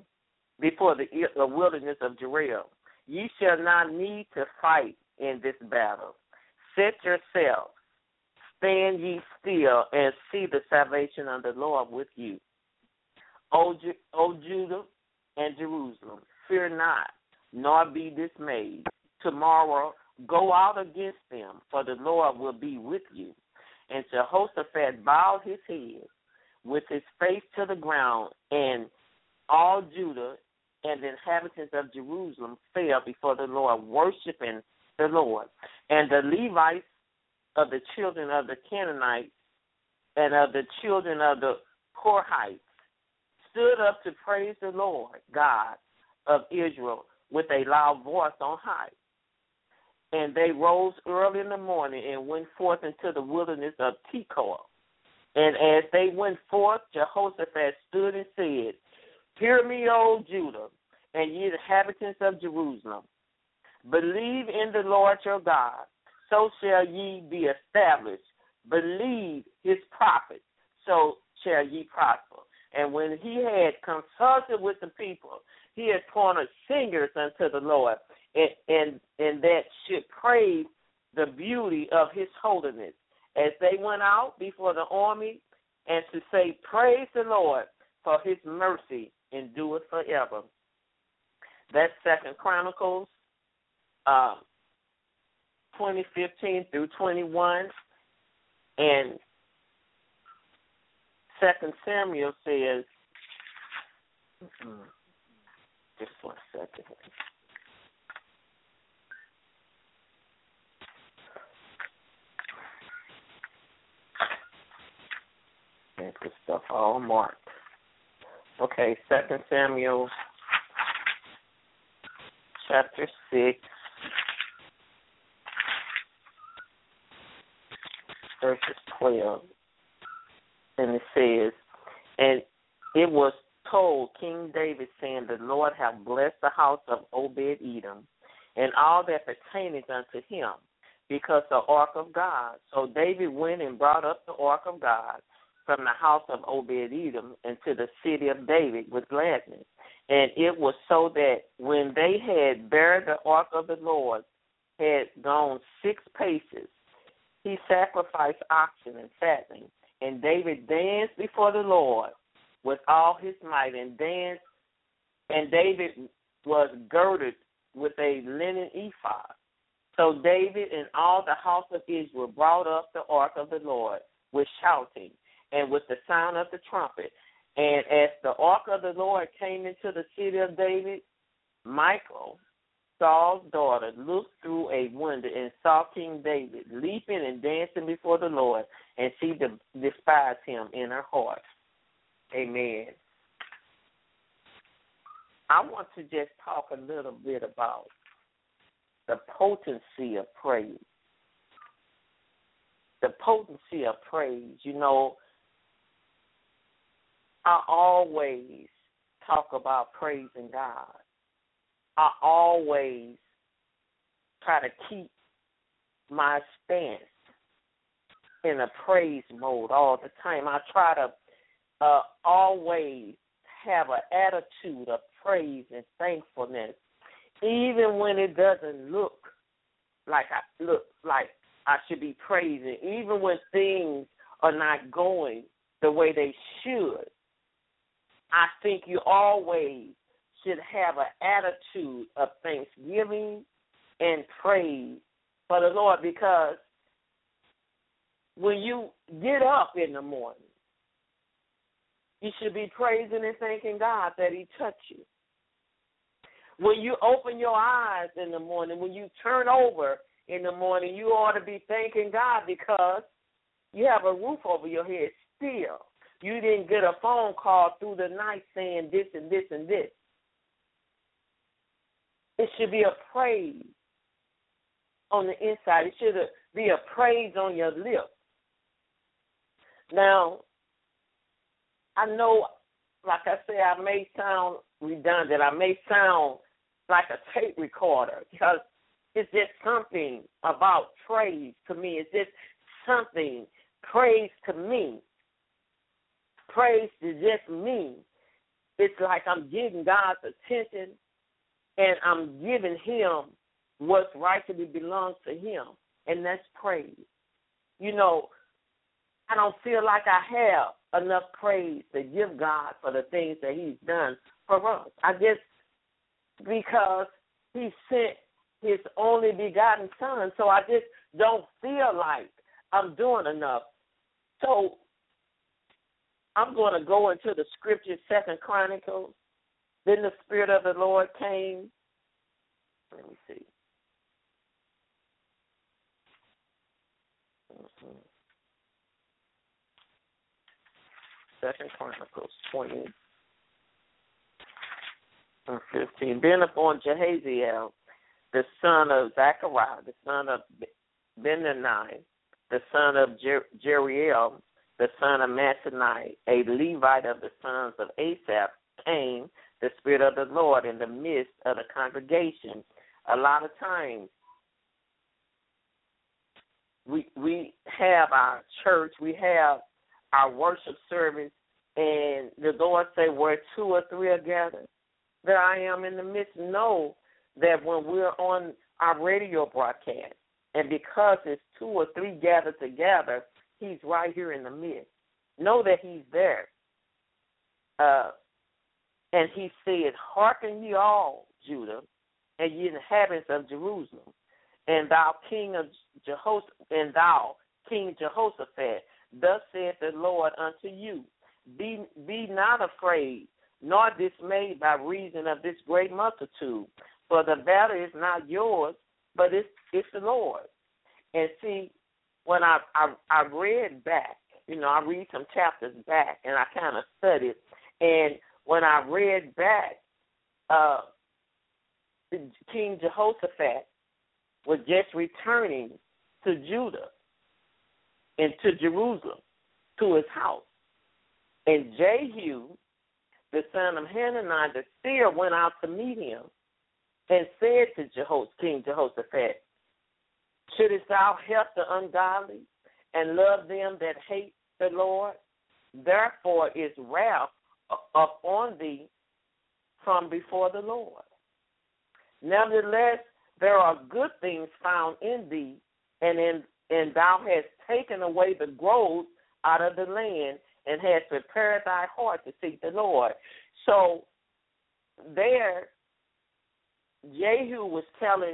Ye shall not need to fight in this battle. Set yourselves, stand ye still, and see the salvation of the Lord with you. O Judah and Jerusalem, fear not, nor be dismayed. Tomorrow go out against them, for the Lord will be with you. And Jehoshaphat bowed his head with his face to the ground, and all Judah and the inhabitants of Jerusalem fell before the Lord, worshiping the Lord. And the Levites of the children of the Canaanites and of the children of the Korhites stood up to praise the Lord God of Israel with a loud voice on high. And they rose early in the morning and went forth into the wilderness of Tekoa. And as they went forth, Jehoshaphat stood and said, Hear me, O Judah, and ye inhabitants of Jerusalem. Believe in the Lord your God, so shall ye be established. Believe his prophets, so shall ye prosper. And when he had consulted with the people, he had appointed singers unto the Lord, and that should praise the beauty of his holiness, as they went out before the army, and to say, Praise the Lord, for his mercy endureth forever. That's 2 Chronicles 20:15 through 21, and 2 Samuel says, just 1 second. Get this stuff all marked. Okay, 2 Samuel chapter 6, verses 12. And it says, And it was told King David, saying, The Lord hath blessed the house of Obed-Edom, and all that pertaineth unto him, because the ark of God. So David went and brought up the ark of God from the house of Obed-Edom into the city of David with gladness. And it was so that when they had buried the ark of the Lord, had gone 6 paces, he sacrificed oxen and fatling. And David danced before the Lord with all his might and danced, and David was girded with a linen ephod. So David and all the house of Israel brought up the ark of the Lord with shouting and with the sound of the trumpet. And as the ark of the Lord came into the city of David, Michal, Saul's daughter, looked through a window and saw King David leaping and dancing before the Lord, and she despised him in her heart. Amen. I want to just talk a little bit about the potency of praise. The potency of praise. You know, I always talk about praising God. I always try to keep my stance in a praise mode all the time. I try to always have an attitude of praise and thankfulness, even when it doesn't look like I should be praising, even when things are not going the way they should. I think you always should have an attitude of thanksgiving and praise for the Lord, because when you get up in the morning, you should be praising and thanking God that he touched you. When you open your eyes in the morning, when you turn over in the morning, you ought to be thanking God because you have a roof over your head still. You didn't get a phone call through the night saying this and this and this. It should be a praise on the inside. It should be a praise on your lips. Now, I know, like I say, I may sound redundant. I may sound like a tape recorder because it's just something about praise to me. It's just something, praise to me. Praise to just me. It's like I'm getting God's attention and I'm giving him what's rightfully belongs to him, and that's praise. You know, I don't feel like I have enough praise to give God for the things that he's done for us. I guess because he sent his only begotten son, so I just don't feel like I'm doing enough. So I'm going to go into the scripture, 2 Chronicles. Then the Spirit of the Lord came. Let me see. Second Chronicles 20 and 15. Then upon Jehaziel, the son of Zechariah, the son of Benani, the son of Jeriel, the son of Mattani, a Levite of the sons of Asaph, came the Spirit of the Lord in the midst of the congregation. A lot of times we have our church, we have our worship service, and the Lord say, where two or three are gathered, there I am in the midst. Know that when we're on our radio broadcast, and because it's two or three gathered together, he's right here in the midst. Know that he's there. And he said, hearken ye all, Judah, and ye inhabitants of Jerusalem, and thou King Jehoshaphat, thus saith the Lord unto you, be not afraid, nor dismayed by reason of this great multitude, for the battle is not yours, but it's the Lord. And see, when I read back, you know, I read some chapters back, and I kind of studied, and when I read back, King Jehoshaphat was just returning to Judah and to Jerusalem, to his house. And Jehu, the son of Hanani, the seer, went out to meet him and said to King Jehoshaphat, shouldest thou help the ungodly and love them that hate the Lord? Therefore is wrath upon thee from before the Lord. Nevertheless, there are good things found in thee, and thou hast taken away the groves out of the land, and has prepared thy heart to seek the Lord. So there, Jehu was telling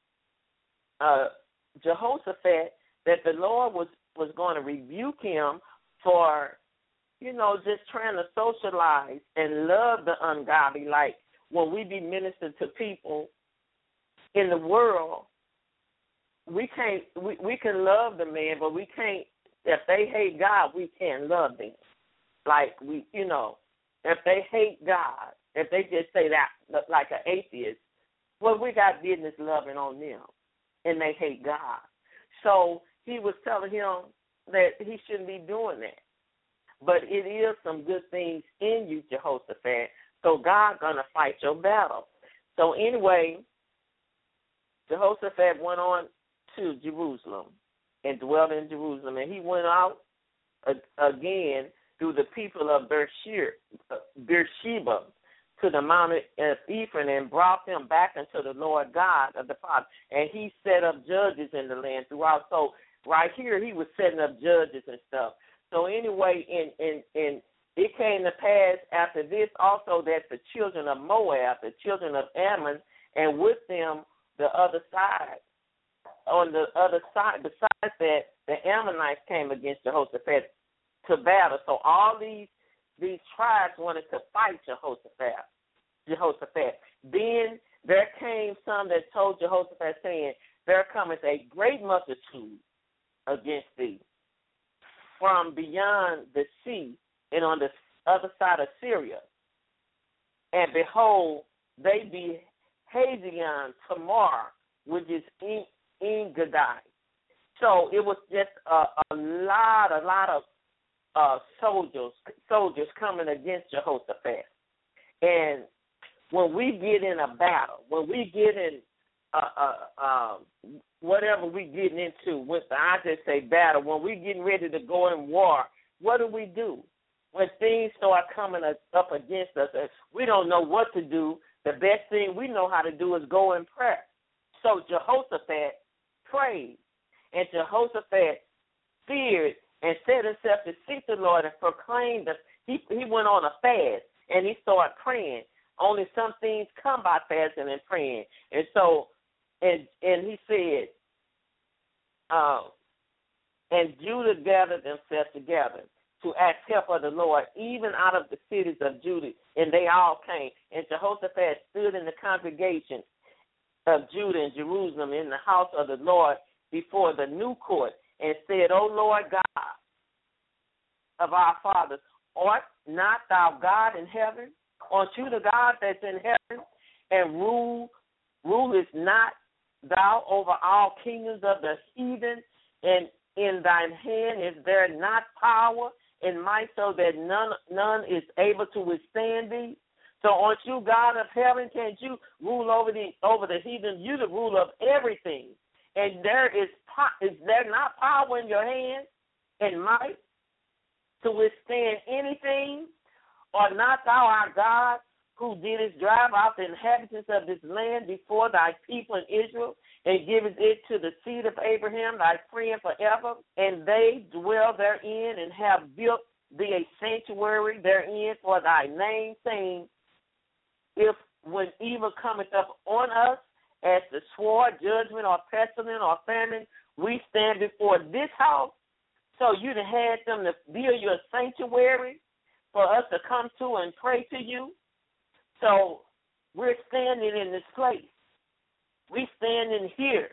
Jehoshaphat that the Lord was going to rebuke him for, just trying to socialize and love the ungodly. Like when we be ministering to people in the world, we can love the man, but we can't. If they hate God, we can't love them. Like if they hate God, if they just say that like an atheist, well, we got business loving on them, and they hate God. So he was telling him that he shouldn't be doing that. But it is some good things in you, Jehoshaphat. So God's going to fight your battle. So anyway, Jehoshaphat went on to Jerusalem and dwelt in Jerusalem. And he went out again through the people of Beersheba to the mountain of Ephraim and brought them back unto the Lord God of the fathers. And he set up judges in the land throughout. So right here he was setting up judges and stuff. So anyway, and it came to pass after this also that the children of Moab, the children of Ammon, and with them the other side, on the other side, besides that, the Ammonites came against Jehoshaphat to battle. So all these tribes wanted to fight Jehoshaphat. Then there came some that told Jehoshaphat, saying, there cometh a great multitude against thee from beyond the sea and on the other side of Syria. And behold, they be Hazion Tamar, which is En-Gedi. So it was just a lot of soldiers coming against Jehoshaphat. And when we get in a battle, when we get in whatever we getting into, I just say battle, when we getting ready to go in war, what do? When things start coming up against us, we don't know what to do. The best thing we know how to do is go in prayer. So Jehoshaphat prayed, and Jehoshaphat feared and set himself to seek the Lord and proclaimed that he went on a fast, and he started praying. Only some things come by fasting and praying. And so, and he said, and Judah gathered themselves together to ask help of the Lord, even out of the cities of Judah, and they all came. And Jehoshaphat stood in the congregation of Judah and Jerusalem in the house of the Lord before the new court, and said, O Lord God of our fathers, art not thou God in heaven? Aren't you the God that's in heaven? And rulest not thou over all kingdoms of the heathen? And in thine hand is there not power and might, so that none is able to withstand thee? So aren't you God of heaven? Can't you rule over the heathen? You the ruler of everything. And is there not power in your hand and might to withstand anything? Or not thou our God, who didst drive out the inhabitants of this land before thy people in Israel, and givest it to the seed of Abraham, thy friend forever? And they dwell therein, and have built thee a sanctuary therein for thy name, saying, if when evil cometh up on us, as the sword, judgment, or pestilence, or famine, we stand before this house. So you done had them to build your sanctuary for us to come to and pray to you. So we're standing in this place. We standing here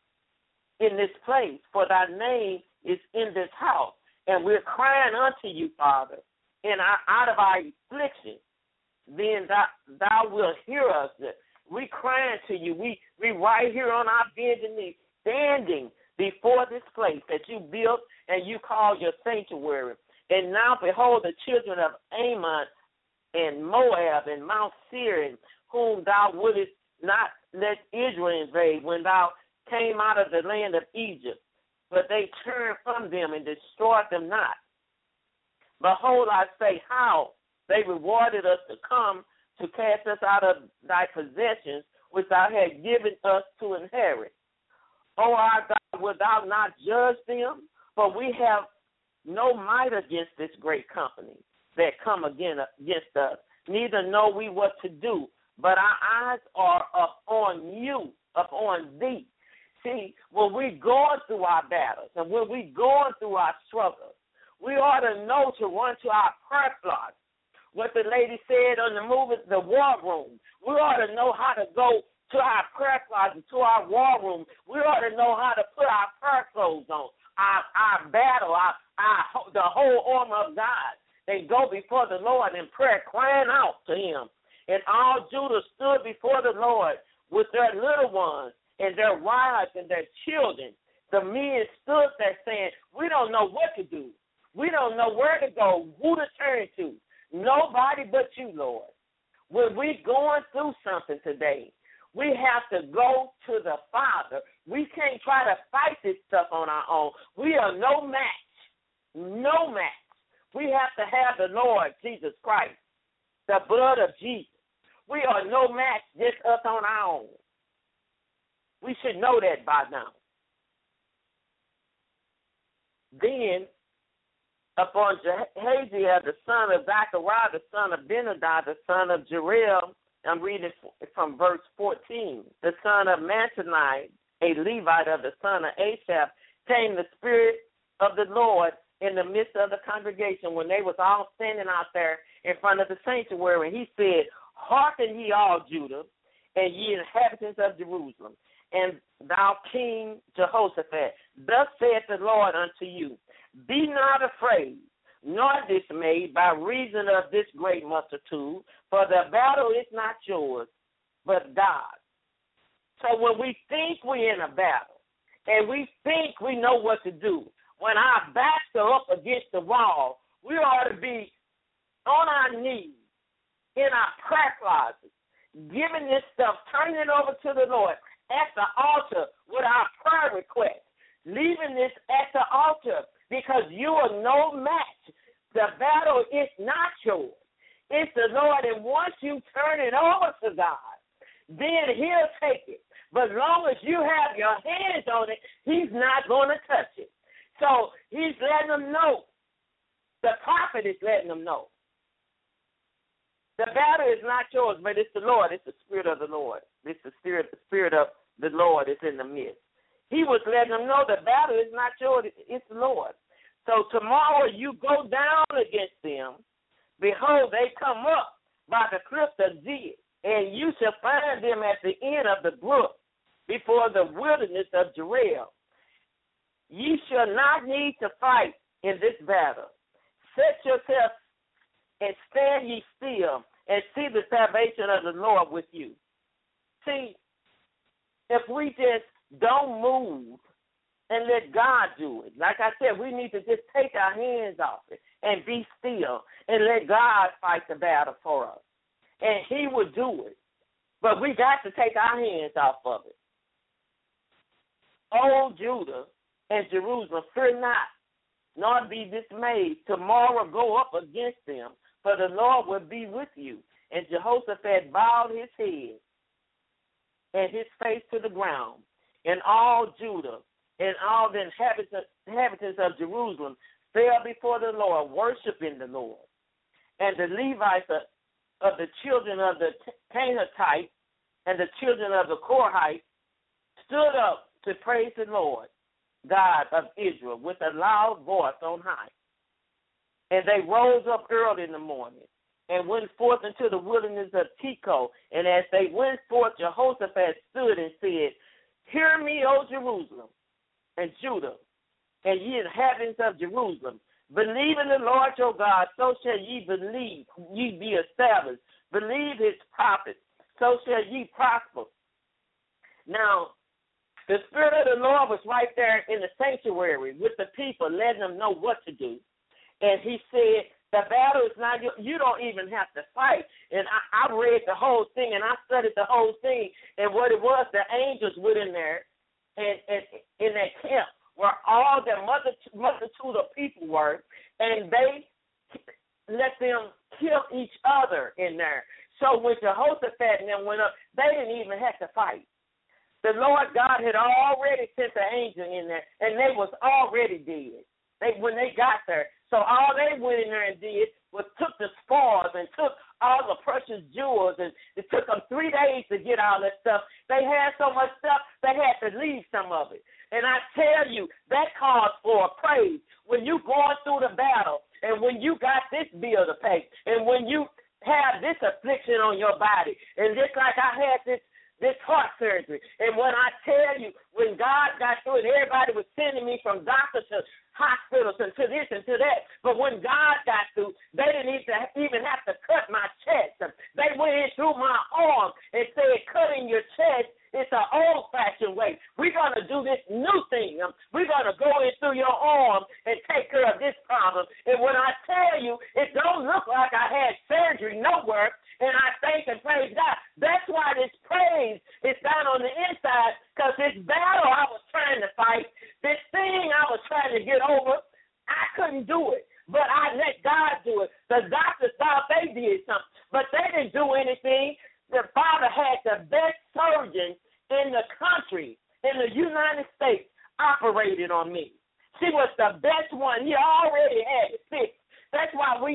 in this place, for thy name is in this house. And we're crying unto you, Father, out of our affliction. Then thou wilt hear us. We crying to you. We right here on our bending knees, standing before this place that you built and you call your sanctuary. And now, behold, the children of Ammon and Moab and Mount Seir, whom thou wouldest not let Israel invade when thou came out of the land of Egypt, but they turned from them and destroyed them not. Behold, I say, how they rewarded us to come to cast us out of thy possessions, which thou hast given us to inherit. O our God, wilt thou not judge them? For we have no might against this great company that come against us, neither know we what to do, but our eyes are upon you, upon thee. See, when we're going through our battles and when we're going through our struggles, we ought to know to run to our prayer closet. What the lady said on the movie, the war room. We ought to know how to go to our prayer closet, to our war room. We ought to know how to put our prayer clothes on, our battle, the whole armor of God. They go before the Lord in prayer, crying out to him. And all Judah stood before the Lord with their little ones and their wives and their children. The men stood there saying, we don't know what to do. We don't know where to go, who to turn to. Nobody but you, Lord. When we're going through something today, we have to go to the Father. We can't try to fight this stuff on our own. We are no match. No match. We have to have the Lord, Jesus Christ, the blood of Jesus. We are no match, just us on our own. We should know that by now. Then, upon Jahaziel, the son of Zechariah, the son of Benadiah, the son of Jeriel, I'm reading from verse 14, the son of Mattanai, a Levite of the son of Asaph, came the Spirit of the Lord in the midst of the congregation when they was all standing out there in front of the sanctuary. And he said, hearken ye all, Judah, and ye inhabitants of Jerusalem, and thou King Jehoshaphat, thus saith the Lord unto you, be not afraid, nor dismayed by reason of this great multitude, for the battle is not yours, but God. So when we think we're in a battle, and we think we know what to do, when our backs are up against the wall, we ought to be on our knees in our prayer closet, giving this stuff, turning it over to the Lord at the altar with our prayer request, leaving this at the altar, because you are no match. The battle is not yours. It's the Lord, and once you turn it over to God, then he'll take it. But as long as you have your hands on it, he's not going to touch it. So he's letting them know. The prophet is letting them know. The battle is not yours, but it's the Lord. It's the Spirit of the Lord. It's the Spirit of the Lord is in the midst. He was letting them know the battle is not yours, it's the Lord. So tomorrow you go down against them. Behold, they come up by the cliff of Ziz, and you shall find them at the end of the brook before the wilderness of Jeriel. Ye shall not need to fight in this battle. Set yourself and stand ye still and see the salvation of the Lord with you. See, if we just don't move and let God do it, like I said, we need to just take our hands off it and be still and let God fight the battle for us. And he will do it. But we got to take our hands off of it. O Judah and Jerusalem, fear not, nor be dismayed. Tomorrow go up against them, for the Lord will be with you. And Jehoshaphat bowed his head and his face to the ground. And all Judah and all the inhabitants of Jerusalem fell before the Lord, worshiping the Lord. And the Levites of the children of the Canaanites and the children of the Korhites stood up to praise the Lord, God of Israel, with a loud voice on high. And they rose up early in the morning and went forth into the wilderness of Tekoa. And as they went forth, Jehoshaphat stood and said, hear me, O Jerusalem and Judah, and ye inhabitants of Jerusalem. Believe in the Lord your God, so shall ye believe, ye be established. Believe his prophets, so shall ye prosper. Now, the Spirit of the Lord was right there in the sanctuary with the people, letting them know what to do. And he said, the battle is not yours. You don't even have to fight. And I read the whole thing, and I studied the whole thing. And what it was, the angels went in there and in that camp where all the multitude of people were, and they let them kill each other in there. So when Jehoshaphat and them went up, they didn't even have to fight. The Lord God had already sent the angel in there, and they was already dead. when they got there. So all they went in there and did was took the spoils and took all the precious jewels, and it took them 3 days to get all that stuff. They had so much stuff, they had to leave some of it. And I tell you, that calls for a praise. When you going through the battle, and when you got this bill to pay, and when you have this affliction on your body, and just like I had this heart surgery, and when I tell you, when God got through it, everybody was sending me from doctor to hospitals and to this and to that. But when God got through, they didn't even have to cut my chest. They went in through my arm and said, cutting your chest, it's an old-fashioned way. We're going to do this new thing. We're going to go in through your arm and take care of this problem. And when I tell you, it don't look like I had surgery nowhere, and I thank and praise God. That's why this praise is down on the inside, because this battle I was trying to fight, this thing I was trying to get over, I couldn't do it. But I let God do it. The doctors thought they did something, but they didn't do anything. The Father had the best surgeon in the country, in the United States, operated on me. She was the best one. He already had it fixed. That's why we're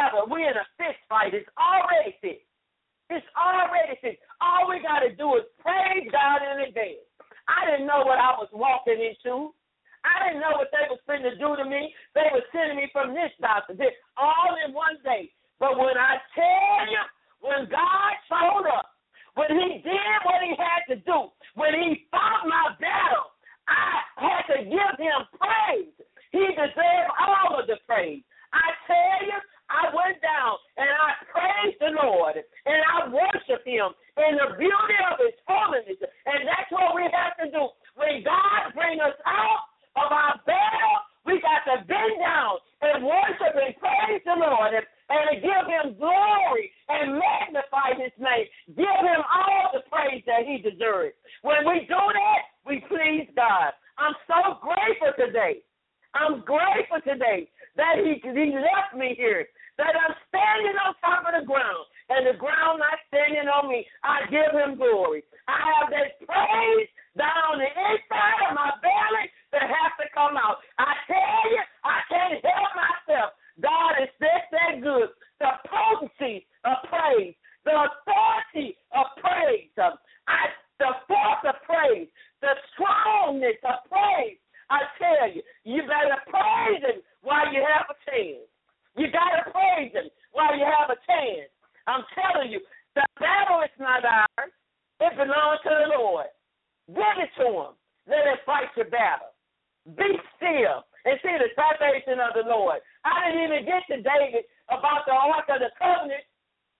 in a fist fight. It's already fixed. It's already fixed. All we got to do is praise God in advance. I didn't know what I was walking into. I didn't know what they was going to do to me. They were sending me from this doctor, this, all in one day. But when I tell you, when God showed up, when he did what he had to do, when he fought my battle, I had to give him praise. He deserved all of the praise. I tell you, I went down and I praised the Lord and I worshiped him in the beauty of his holiness. And that's what we have to do. When God brings us out of our battle, we got to bend down and worship and praise the Lord and give him glory and magnify his name. Give him all the praise that he deserves. When we do that, we please God. I'm so grateful today. I'm grateful today that he left me here, that I'm standing on top of the ground, and the ground not standing on me. I give him glory. I have that praise down the inside of my belly that has to come out. I tell you, I can't help myself. God is just that good. The potency of praise, the authority of praise, the force of praise, the strongness of praise. I tell you, you better praise him while you have a chance. You got to praise him while you have a chance. I'm telling you, the battle is not ours. It belongs to the Lord. Give it to him. Let him fight your battle. Be still and see the salvation of the Lord. I didn't even get to David about the Ark of the Covenant.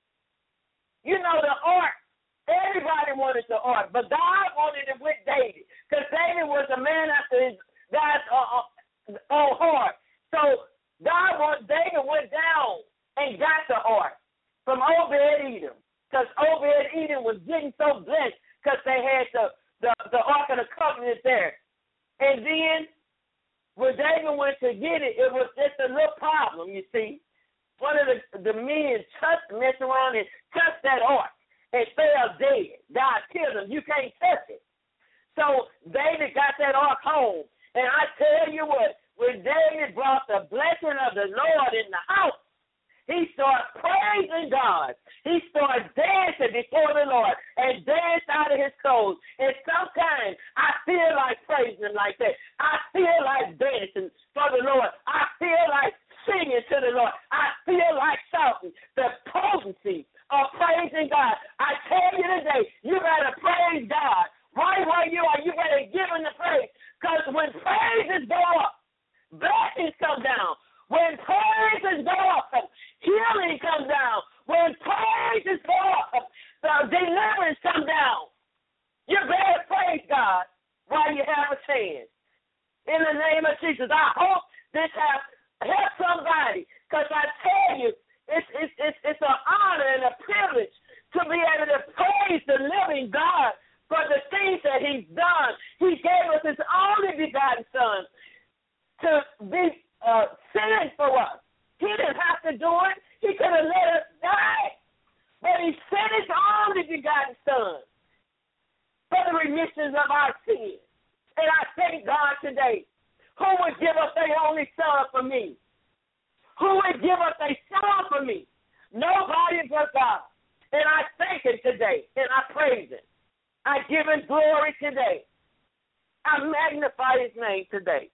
You know, the Ark, everybody wanted the Ark, but God wanted it with David, because David was a man after God's own heart. So David went down and got the Ark from Obed-Edom, because Obed-Edom was getting so blessed because they had the Ark of the Covenant there. And then when David went to get it, it was just a little problem, you see. One of the men messed around and touched that Ark and fell dead. God killed him. You can't touch it. So David got that Ark home. And I tell you what, when David brought the blessing of the Lord in the house, he started praising God. He started dancing before the Lord and danced out of his clothes. And sometimes I feel like praising like that. I feel like dancing for the Lord. I feel like singing to the Lord. I feel like shouting. The potency of praising God. I tell you today, you better praise God. Right where you are, you better give him the praise. Because when praises go up, blessings come down. When praises go up, healing comes down. When praises go up, the deliverance comes down. You better praise God while you have a chance. In the name of Jesus, I hope this has helped somebody. Because I tell you, it's an honor and a privilege to be able to praise the living God for the things that he's done. He gave us his only begotten son to be sin for us. He didn't have to do it. He could have let us die. But he sent his only begotten son for the remissions of our sins. And I thank God today, who would give us their only son for me? Who would give up a son for me? Nobody but God. And I thank him today, and I praise him. I give him glory today. I magnify his name today.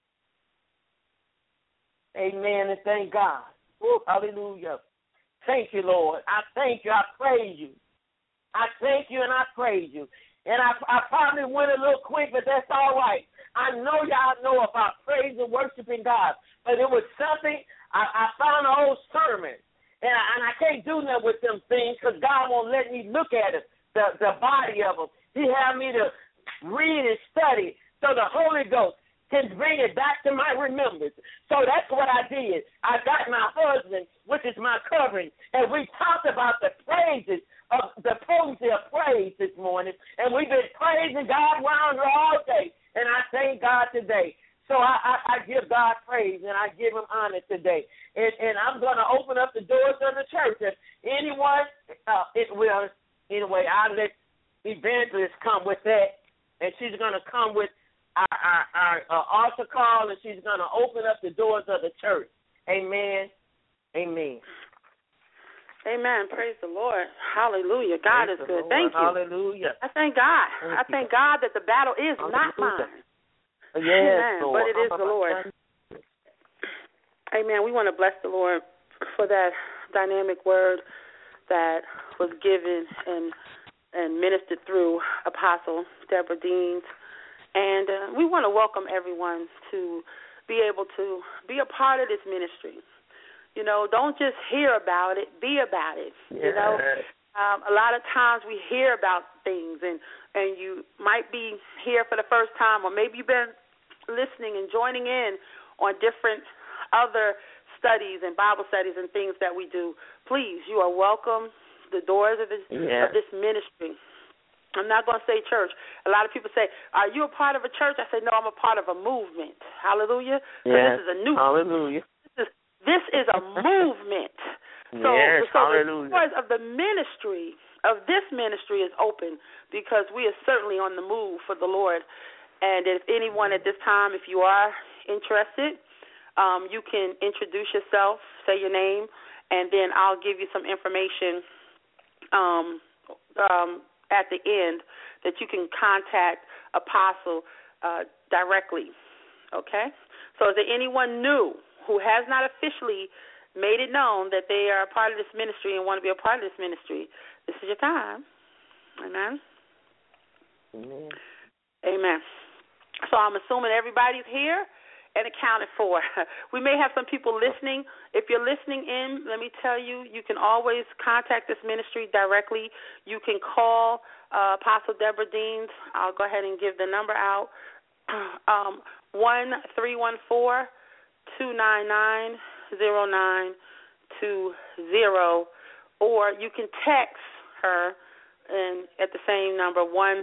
Amen, and thank God. Woo, hallelujah. Thank you, Lord. I thank you. I praise you. I thank you and I praise you. And I probably went a little quick, but that's all right. I know y'all know about praise and worshiping God, but it was something, I found an old sermon, and I can't do nothing with them things because God won't let me look at it, the body of them. He had me to read and study so the Holy Ghost can bring it back to my remembrance. So that's what I did. I got my husband, which is my covering, and we talked about the praises of the potency of praise this morning, and we've been praising God around here all day, and I thank God today. So I give God praise, and I give him honor today. And I'm going to open up the doors of the church. If anyone, anyway, I'll let Evangelist come with that, and she's going to come with our altar call, and she's going to open up the doors of the church. Amen. Amen. Amen. Praise the Lord. Hallelujah. God is good. Thank you. Hallelujah. I thank God. I thank God that the battle is not mine. Yes, Amen. Lord. But it is the Lord. Amen. We want to bless the Lord for that dynamic word that was given and ministered through Apostle Deborah Deans. And we want to welcome everyone to be able to be a part of this ministry. You know, don't just hear about it, be about it. Yes. You know, a lot of times we hear about things, and you might be here for the first time, or maybe you've been listening and joining in on different other studies and Bible studies and things that we do. Please, you are welcome. The doors of this ministry. I'm not going to say church. A lot of people say, are you a part of a church? I say, no, I'm a part of a movement. Hallelujah. Yes. This is a new Hallelujah. This is a movement. So, yes, so hallelujah. the doors of the ministry, of this ministry, is open because we are certainly on the move for the Lord. And if anyone at this time, if you are interested, you can introduce yourself, say your name, and then I'll give you some information at the end that you can contact Apostle directly. Okay? So is there anyone new who has not officially made it known that they are a part of this ministry and want to be a part of this ministry? This is your time. Amen? Amen. Amen. So I'm assuming everybody's here and accounted for. We may have some people listening. If you're listening in, let me tell you, you can always contact this ministry directly. You can call Apostle Deborah Deans. I'll go ahead and give the number out. 1-314-299-0920, or you can text her and at the same number,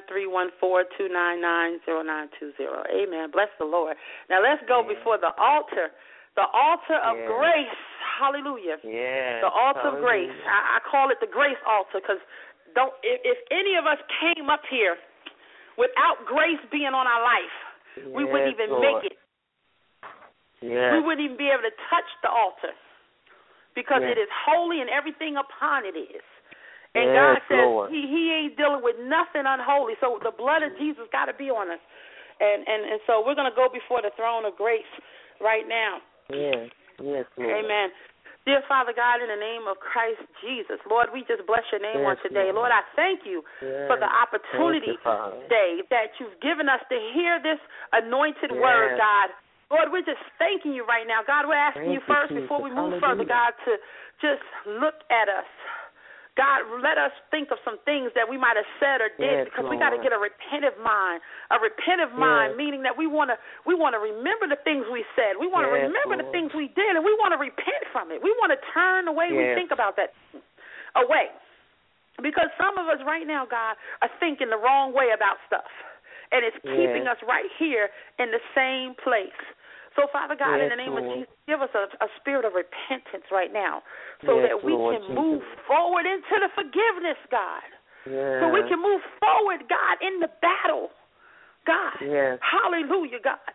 1-314-299-0920. Amen. Bless the Lord. Now let's go before the altar of grace. Hallelujah. Yeah. The altar of grace. I call it the grace altar because if any of us came up here without grace being on our life, we wouldn't even make it. Yes. We wouldn't even be able to touch the altar because it is holy and everything upon it is. And God says he ain't dealing with nothing unholy. So the blood of Jesus got to be on us. And so we're going to go before the throne of grace right now. Yes, Lord. Amen. Dear Father God, in the name of Christ Jesus, Lord, we just bless your name on today. Lord, I thank you for the opportunity today that you've given us to hear this anointed word, God. Lord, we're just thanking you right now. God, we're asking you first before we move further, God, to just look at us. God, let us think of some things that we might have said or did because we got to get a repentive mind. A repentive mind, meaning that we want to remember the things we said. We want to remember the things we did, and we want to repent from it. We want to turn the way we think about that away. Because some of us right now, God, are thinking the wrong way about stuff, and it's keeping us right here in the same place. So, Father God, in the name of Jesus, give us a spirit of repentance right now so that we can move forward into the forgiveness, God. So we can move forward, God, in the battle. God. Hallelujah, God.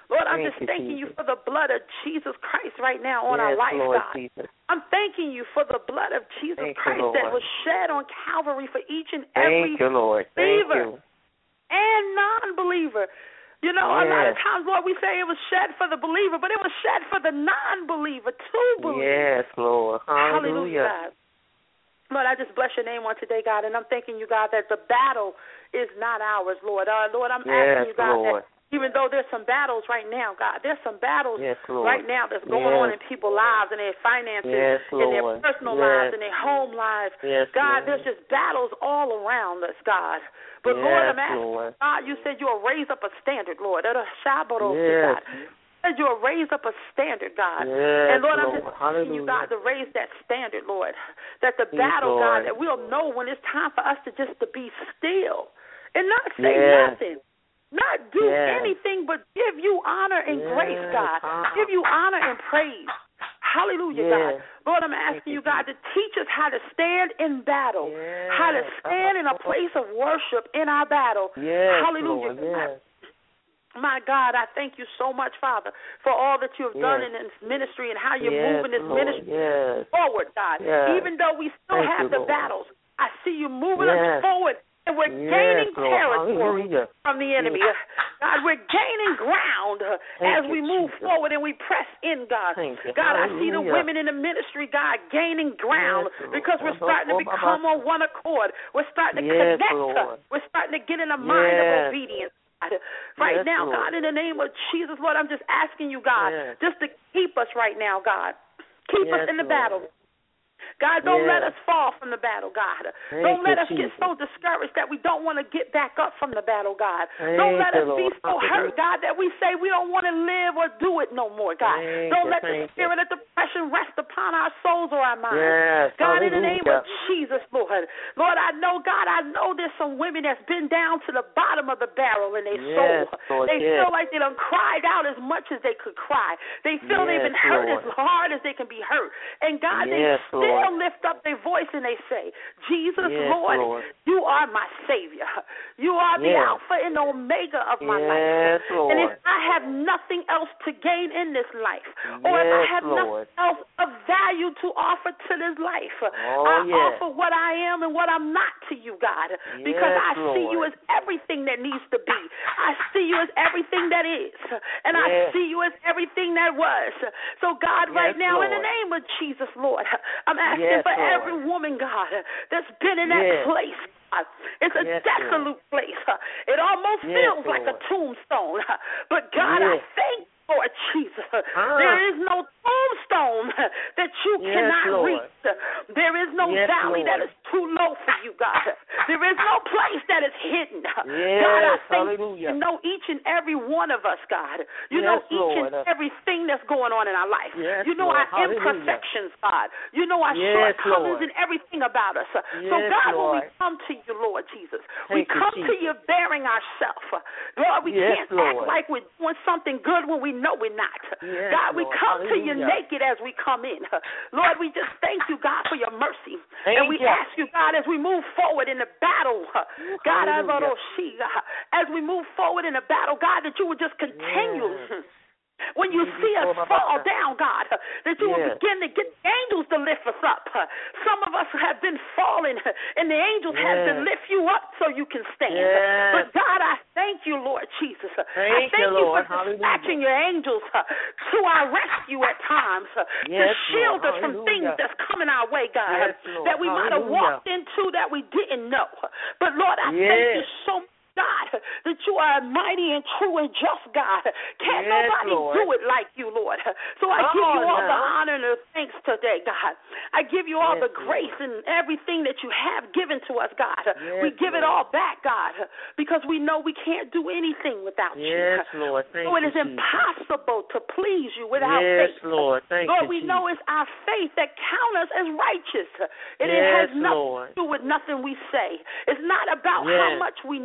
Lord, I'm just thanking you for the blood of Jesus Christ right now on our life, Lord, God. Jesus. I'm thanking you for the blood of Jesus Christ that was shed on Calvary for each and every believer and non-believer. You know, a lot of times, Lord, we say it was shed for the believer, but it was shed for the non-believer to believe. Yes, Lord. Hallelujah. God. Lord, I just bless your name on today, God, and I'm thanking you, God, that the battle is not ours, Lord. Lord, I'm asking you, God, that even though there's some battles right now, God, there's some battles right now that's going on in people's lives and their finances, in their personal lives, in their home lives. God, there's just battles all around us, God. But, Lord, I'm asking, God, you said you'll raise up a standard, Lord. God. You'll raise up a standard, God. And, Lord, I'm just asking you, God, to raise that standard, Lord, that the battle, God, that we'll know when it's time for us to just to be still and not say nothing. Not do anything but give you honor and grace, God. Give you honor and praise. Hallelujah, God. Lord, I'm asking you, God, to teach us how to stand in battle, how to stand in a place of worship in our battle. Hallelujah, God. My God, I thank you so much, Father, for all that you have done in this ministry and how you're moving this ministry forward, God. Even though we still have the battles, I see you moving us forward. And we're gaining territory from the enemy. God, we're gaining ground as we move forward and we press in, God. God, I see the women in the ministry, God, gaining ground because we're starting to become on one accord. We're starting to connect. We're starting to get in a mind of obedience. Right now, God, in the name of Jesus, Lord, I'm just asking you, God, just to keep us right now, God. Keep us in the battle. God, don't let us fall from the battle, God. Don't let us get so discouraged that we don't want to get back up from the battle, God. Don't let us be so hurt, God, that we say we don't want to live or do it no more, God. Don't let the spirit of depression rest upon our souls or our minds. God, in the name of Jesus, Lord. Lord, I know, God, I know there's some women that's been down to the bottom of the barrel in their soul. They feel like they done cried out as much as they could cry. They feel they've been hurt as hard as they can be hurt. And God, they still lift up their voice and they say, Jesus, Lord, you are my Savior. You are the Alpha and Omega of my life. And if I have nothing else to gain in this life, or if I have nothing else of value to offer to this life, I offer what I am and what I'm not to you, God, because I see you as everything that needs to be. I see you as everything that is, and I see you as everything that was. So, God, right now, in the name of Jesus, Lord, I'm asking for every woman, God, that's been in that place. It's a desolate place. It almost feels like a tombstone. But, God, I thank you, Lord Jesus. There is no tombstone that you cannot reach. There is no valley that is too low for you, God. There is no place that is hidden. God, I thank you. You know each and every one of us, God. You know each and everything that's going on in our life. You know our imperfections, God. You know our shortcomings and everything about us. So, God, when we come to you, Lord Jesus, we come to you bearing ourselves. Lord, we can't act like we're doing something good when we know we're not. God, we come to you naked as we come in. Lord, we just thank you, God, for your mercy. And we ask you, God, as we move forward in the battle, God, as we move forward in the battle, God, that you would just continue. When you see us fall down, God, that you will begin to get angels to lift us up. Some of us have been falling, and the angels have to lift you up so you can stand. But, God, I thank you, Lord Jesus. I thank you for dispatching your angels to our rescue at times to shield us from things that's coming our way, God, that we might have walked into that we didn't know. But, Lord, I thank you so much, God, that you are a mighty and true and just God. Can't nobody do it like you, Lord. So I give you all the honor and the thanks today, God. I give you all the grace and everything that you have given to us, God. We give it all back, God, because we know we can't do anything without you. Lord. So it is impossible to please you without faith. Lord. Lord, we know it's our faith that counts us as righteous. And it has nothing to do with nothing we say. It's not about how much we know.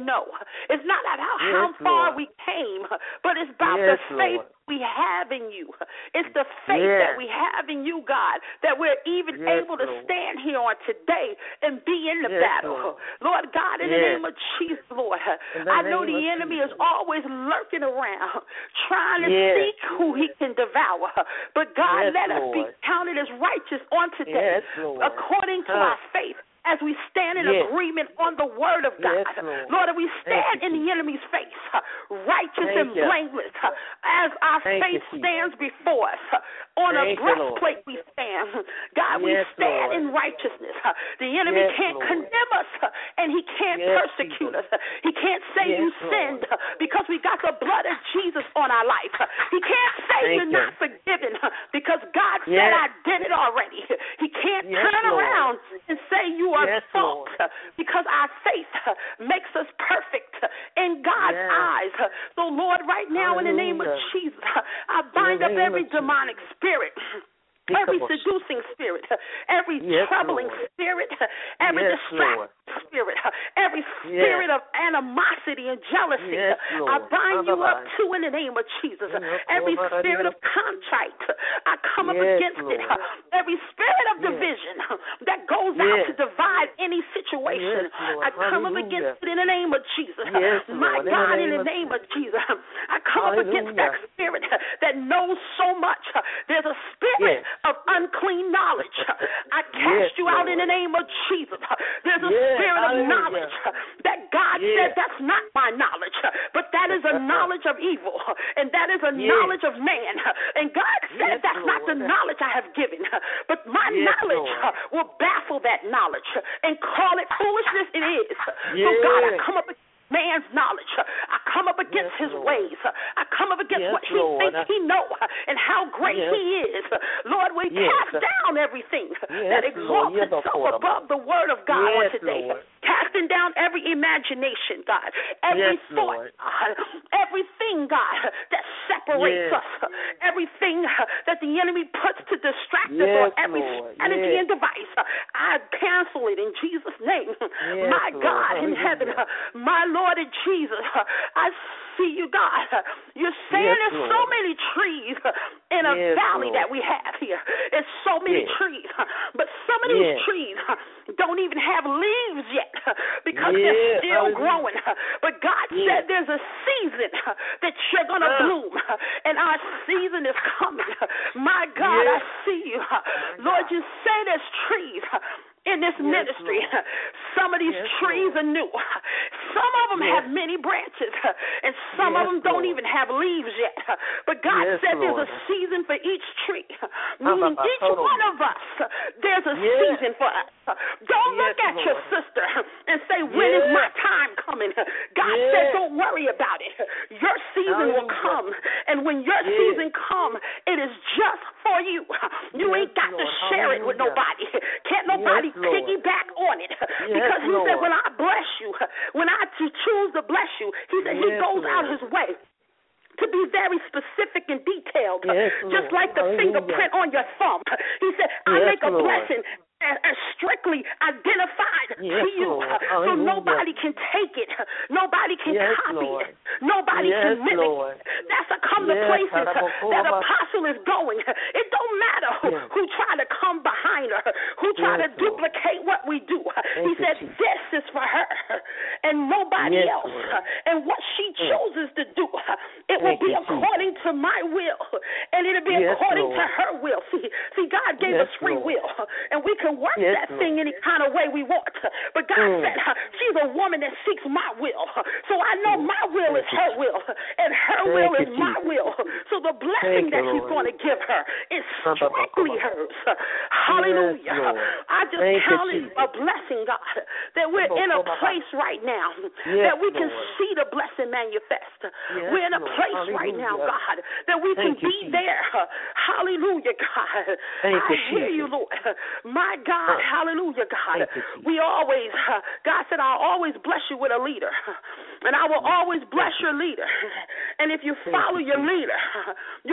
It's not about how far we came, but it's about the faith we have in you. It's the faith that we have in you, God, that we're even able to stand here on today and be in the battle. Lord God, in the name of Jesus, Lord, I know the enemy is always lurking around, trying to seek who he can devour. But God, let us be counted as righteous on today, according to our faith, as we stand in agreement on the word of God. Lord, we stand in the enemy's face, righteous and blameless, as our faith stands before us. On a breastplate we stand. God, we stand in righteousness. The enemy can't condemn us, and he can't persecute us. He can't say you sinned because we got the blood of Jesus on our life. He can't say you're not forgiven because God said I did it already. He can't turn around and say you are fault because our faith makes us perfect in God's eyes. So, Lord, right now, in the name of Jesus, I bind up every demonic spirit, every seducing spirit, every troubling spirit, every distracting spirit, every spirit of animosity and jealousy. I bind you up too in the name of Jesus. Every spirit of contrite, I come up against it. Every spirit of division that goes out to divide any situation, I come up against it in the name of Jesus. My God, in the name of Jesus, I come up against that spirit that knows so much. There's a spirit of unclean knowledge. I cast you out in the name of Jesus. There's a spirit of knowledge that God said that's not my knowledge, but that is a knowledge of evil, and that is a knowledge of man. And God said that's not the knowledge I have given, but my knowledge will baffle that knowledge and call it foolishness it is. So God, I come up against man's knowledge. I come up against his ways. I come up against what he thinks he knows and how great he is. Lord, we cast down everything that exalts itself above the word of God on today. Casting down every imagination, God, every thought, God, everything, God, that separates us, everything that the enemy puts to distract us on every strategy and device. I cancel it in Jesus' name. My God in heaven, my Lord in Jesus, I see you, God. You're saying there's so many trees in a valley that we have here. There's so many trees, but some of these trees don't even have leaves yet because they're still growing. But God said there's a season that you're going to bloom, and our season is coming. My God, I see you. Lord, you say there's trees in this ministry. Some of these trees are new. Some of them have many branches, and some of them don't even have leaves yet. But God said there's a season for each tree, meaning each one of us, there's a season for us. Don't look at your sister and say, when is my time coming? God said, don't worry about it. Your season will come, and when your season comes, it is just for you. You ain't got to share it with nobody. Can't nobody piggyback on it, because he said, when I bless you, when I choose to bless you, he said he goes out his way to be very specific and detailed, just like the fingerprint on your thumb. He said, I make a blessing as strictly identified to you, so nobody can take it, nobody can copy it, nobody can mimic it. That's a come to places that apostle is going. It don't matter who try to come behind her, who try to duplicate what we do. He said this is for her and nobody else, and what she chooses to do, it will be according to my will, and it'll be according to her will. See, God gave us free will, and we can work that thing any kind of way we want. But God said she's a woman that seeks my will. So I know my will is her will, and her will is my will. So the blessing that he's going to give her is strictly hers. Hallelujah. I just count it a blessing, God, that we're in a place right now that we can see the blessing manifest. We're in a place right now, God, that we can be there. Hallelujah, God. I hear you, Lord. My God, hallelujah, God. We always, God said, I'll always bless you with a leader, and I will always bless your leader. And if you follow your leader, you'll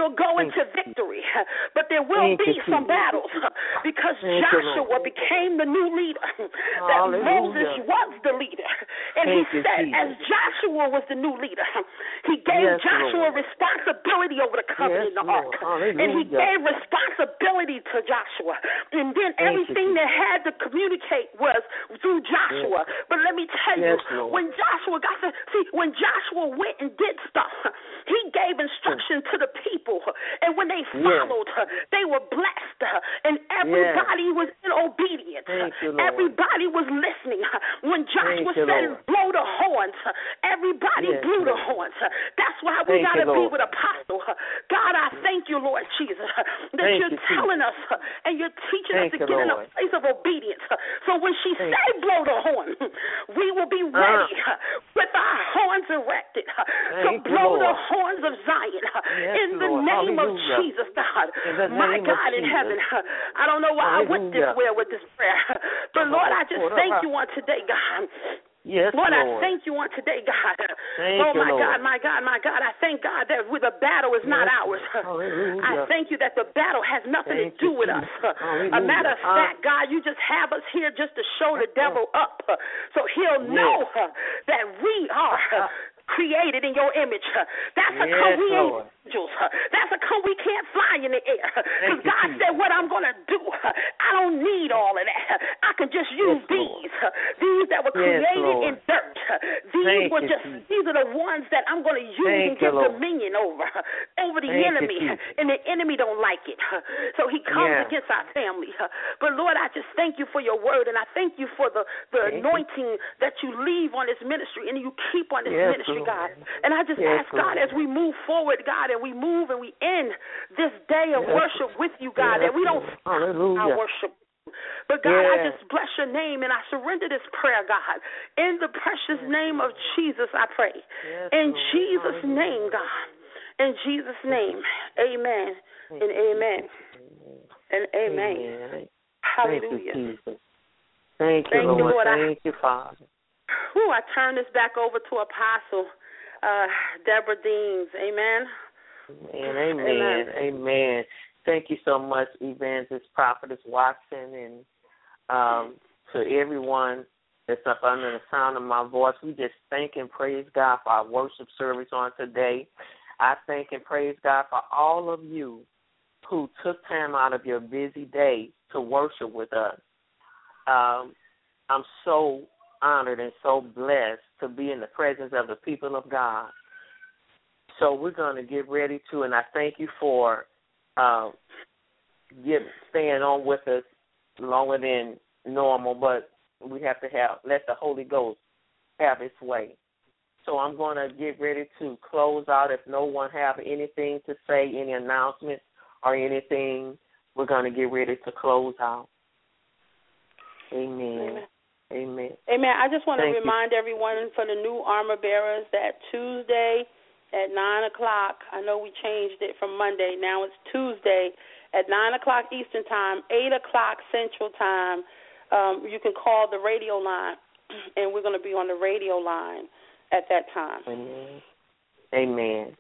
will go into victory, but there will be some battles because Joshua became the new leader. That Moses was the leader. And he said, as Joshua was the new leader, he gave Joshua responsibility over the covenant in the ark. And he gave responsibility to Joshua. And then everything that had to communicate was through Joshua. But let me tell you, when Joshua went and did stuff, he gave instruction to the people. And when they followed, they were blessed. And everybody was in obedience. Everybody was listening. When Joshua said, blow the horns, everybody blew the horns. That's why we got to be with Apostle. God, I thank you, Lord Jesus, that you're telling us and you're teaching us to get in a place of obedience. So when she said blow the horn, we will be ready with our horns erected to blow the horns of Zion in the name of Jesus, God. My God in heaven, I don't know why I went this way with this prayer, but Lord, I just thank you on today, God. Yes, Lord, I thank you on today, God. God, my God. I thank God that the battle is not ours. I thank you that the battle has nothing to do with us. A matter of fact, God, you just have us here just to show the devil up so he'll know that we are created in your image. That's a we angels. That's a we can't fly in the air. Because God said, what I'm going to do, I don't need all of that. I can just use these that were created in dirt. These are the ones that I'm going to use and give dominion over the enemy. And the enemy don't like it. So he comes against our family. But Lord, I just thank you for your word, and I thank you for the anointing that you leave on this ministry and you keep on this ministry, God. And I just ask, God, as we move forward, God, and we move and we end this day of worship with you, God, that we don't stop our worship. But God, I just bless your name and I surrender this prayer, God. In the precious name of Jesus, I pray. In Jesus' name, God. In Jesus' name, amen and amen and amen. Hallelujah. Thank you, Lord. Thank you, Father. I turn this back over to Apostle Deborah Deans. Amen. Amen. Thank you so much, Evangelist Prophetess Watson, and to everyone that's up under the sound of my voice. We just thank and praise God for our worship service on today. I thank and praise God for all of you who took time out of your busy day to worship with us. I'm so honored and so blessed to be in the presence of the people of God. So we're going to get ready to, and I thank you for staying on with us longer than normal, but we have to let the Holy Ghost have its way. So I'm going to get ready to close out. If no one have anything to say, any announcements or anything, we're going to get ready to close out. Amen. I just want to remind everyone for the new armor bearers that Tuesday at 9 o'clock, I know we changed it from Monday, now it's Tuesday at 9 o'clock Eastern Time, 8 o'clock Central Time. You can call the radio line, and we're going to be on the radio line at that time. Amen.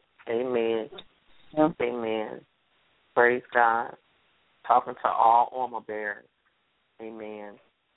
Praise God. Talking to all armor bearers. Amen.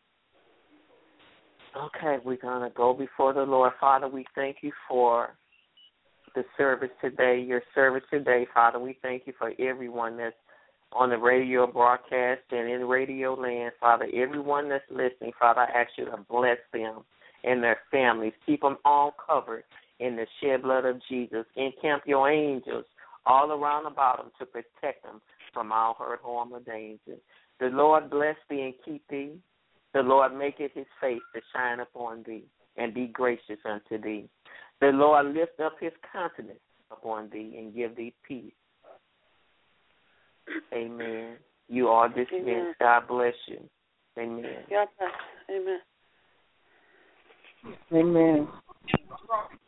Okay, we're going to go before the Lord. Father, we thank you for the service today, your service today, Father. We thank you for everyone that's on the radio broadcast and in radio land, Father. Everyone that's listening, Father, I ask you to bless them and their families. Keep them all covered in the shed blood of Jesus. Encamp your angels all around about them to protect them from all hurt, harm, or danger. The Lord bless thee and keep thee. The Lord maketh his face to shine upon thee and be gracious unto thee. The Lord lift up his countenance upon thee and give thee peace. Amen. You are dismissed. Amen. God bless you. Amen. God bless. Amen. Amen.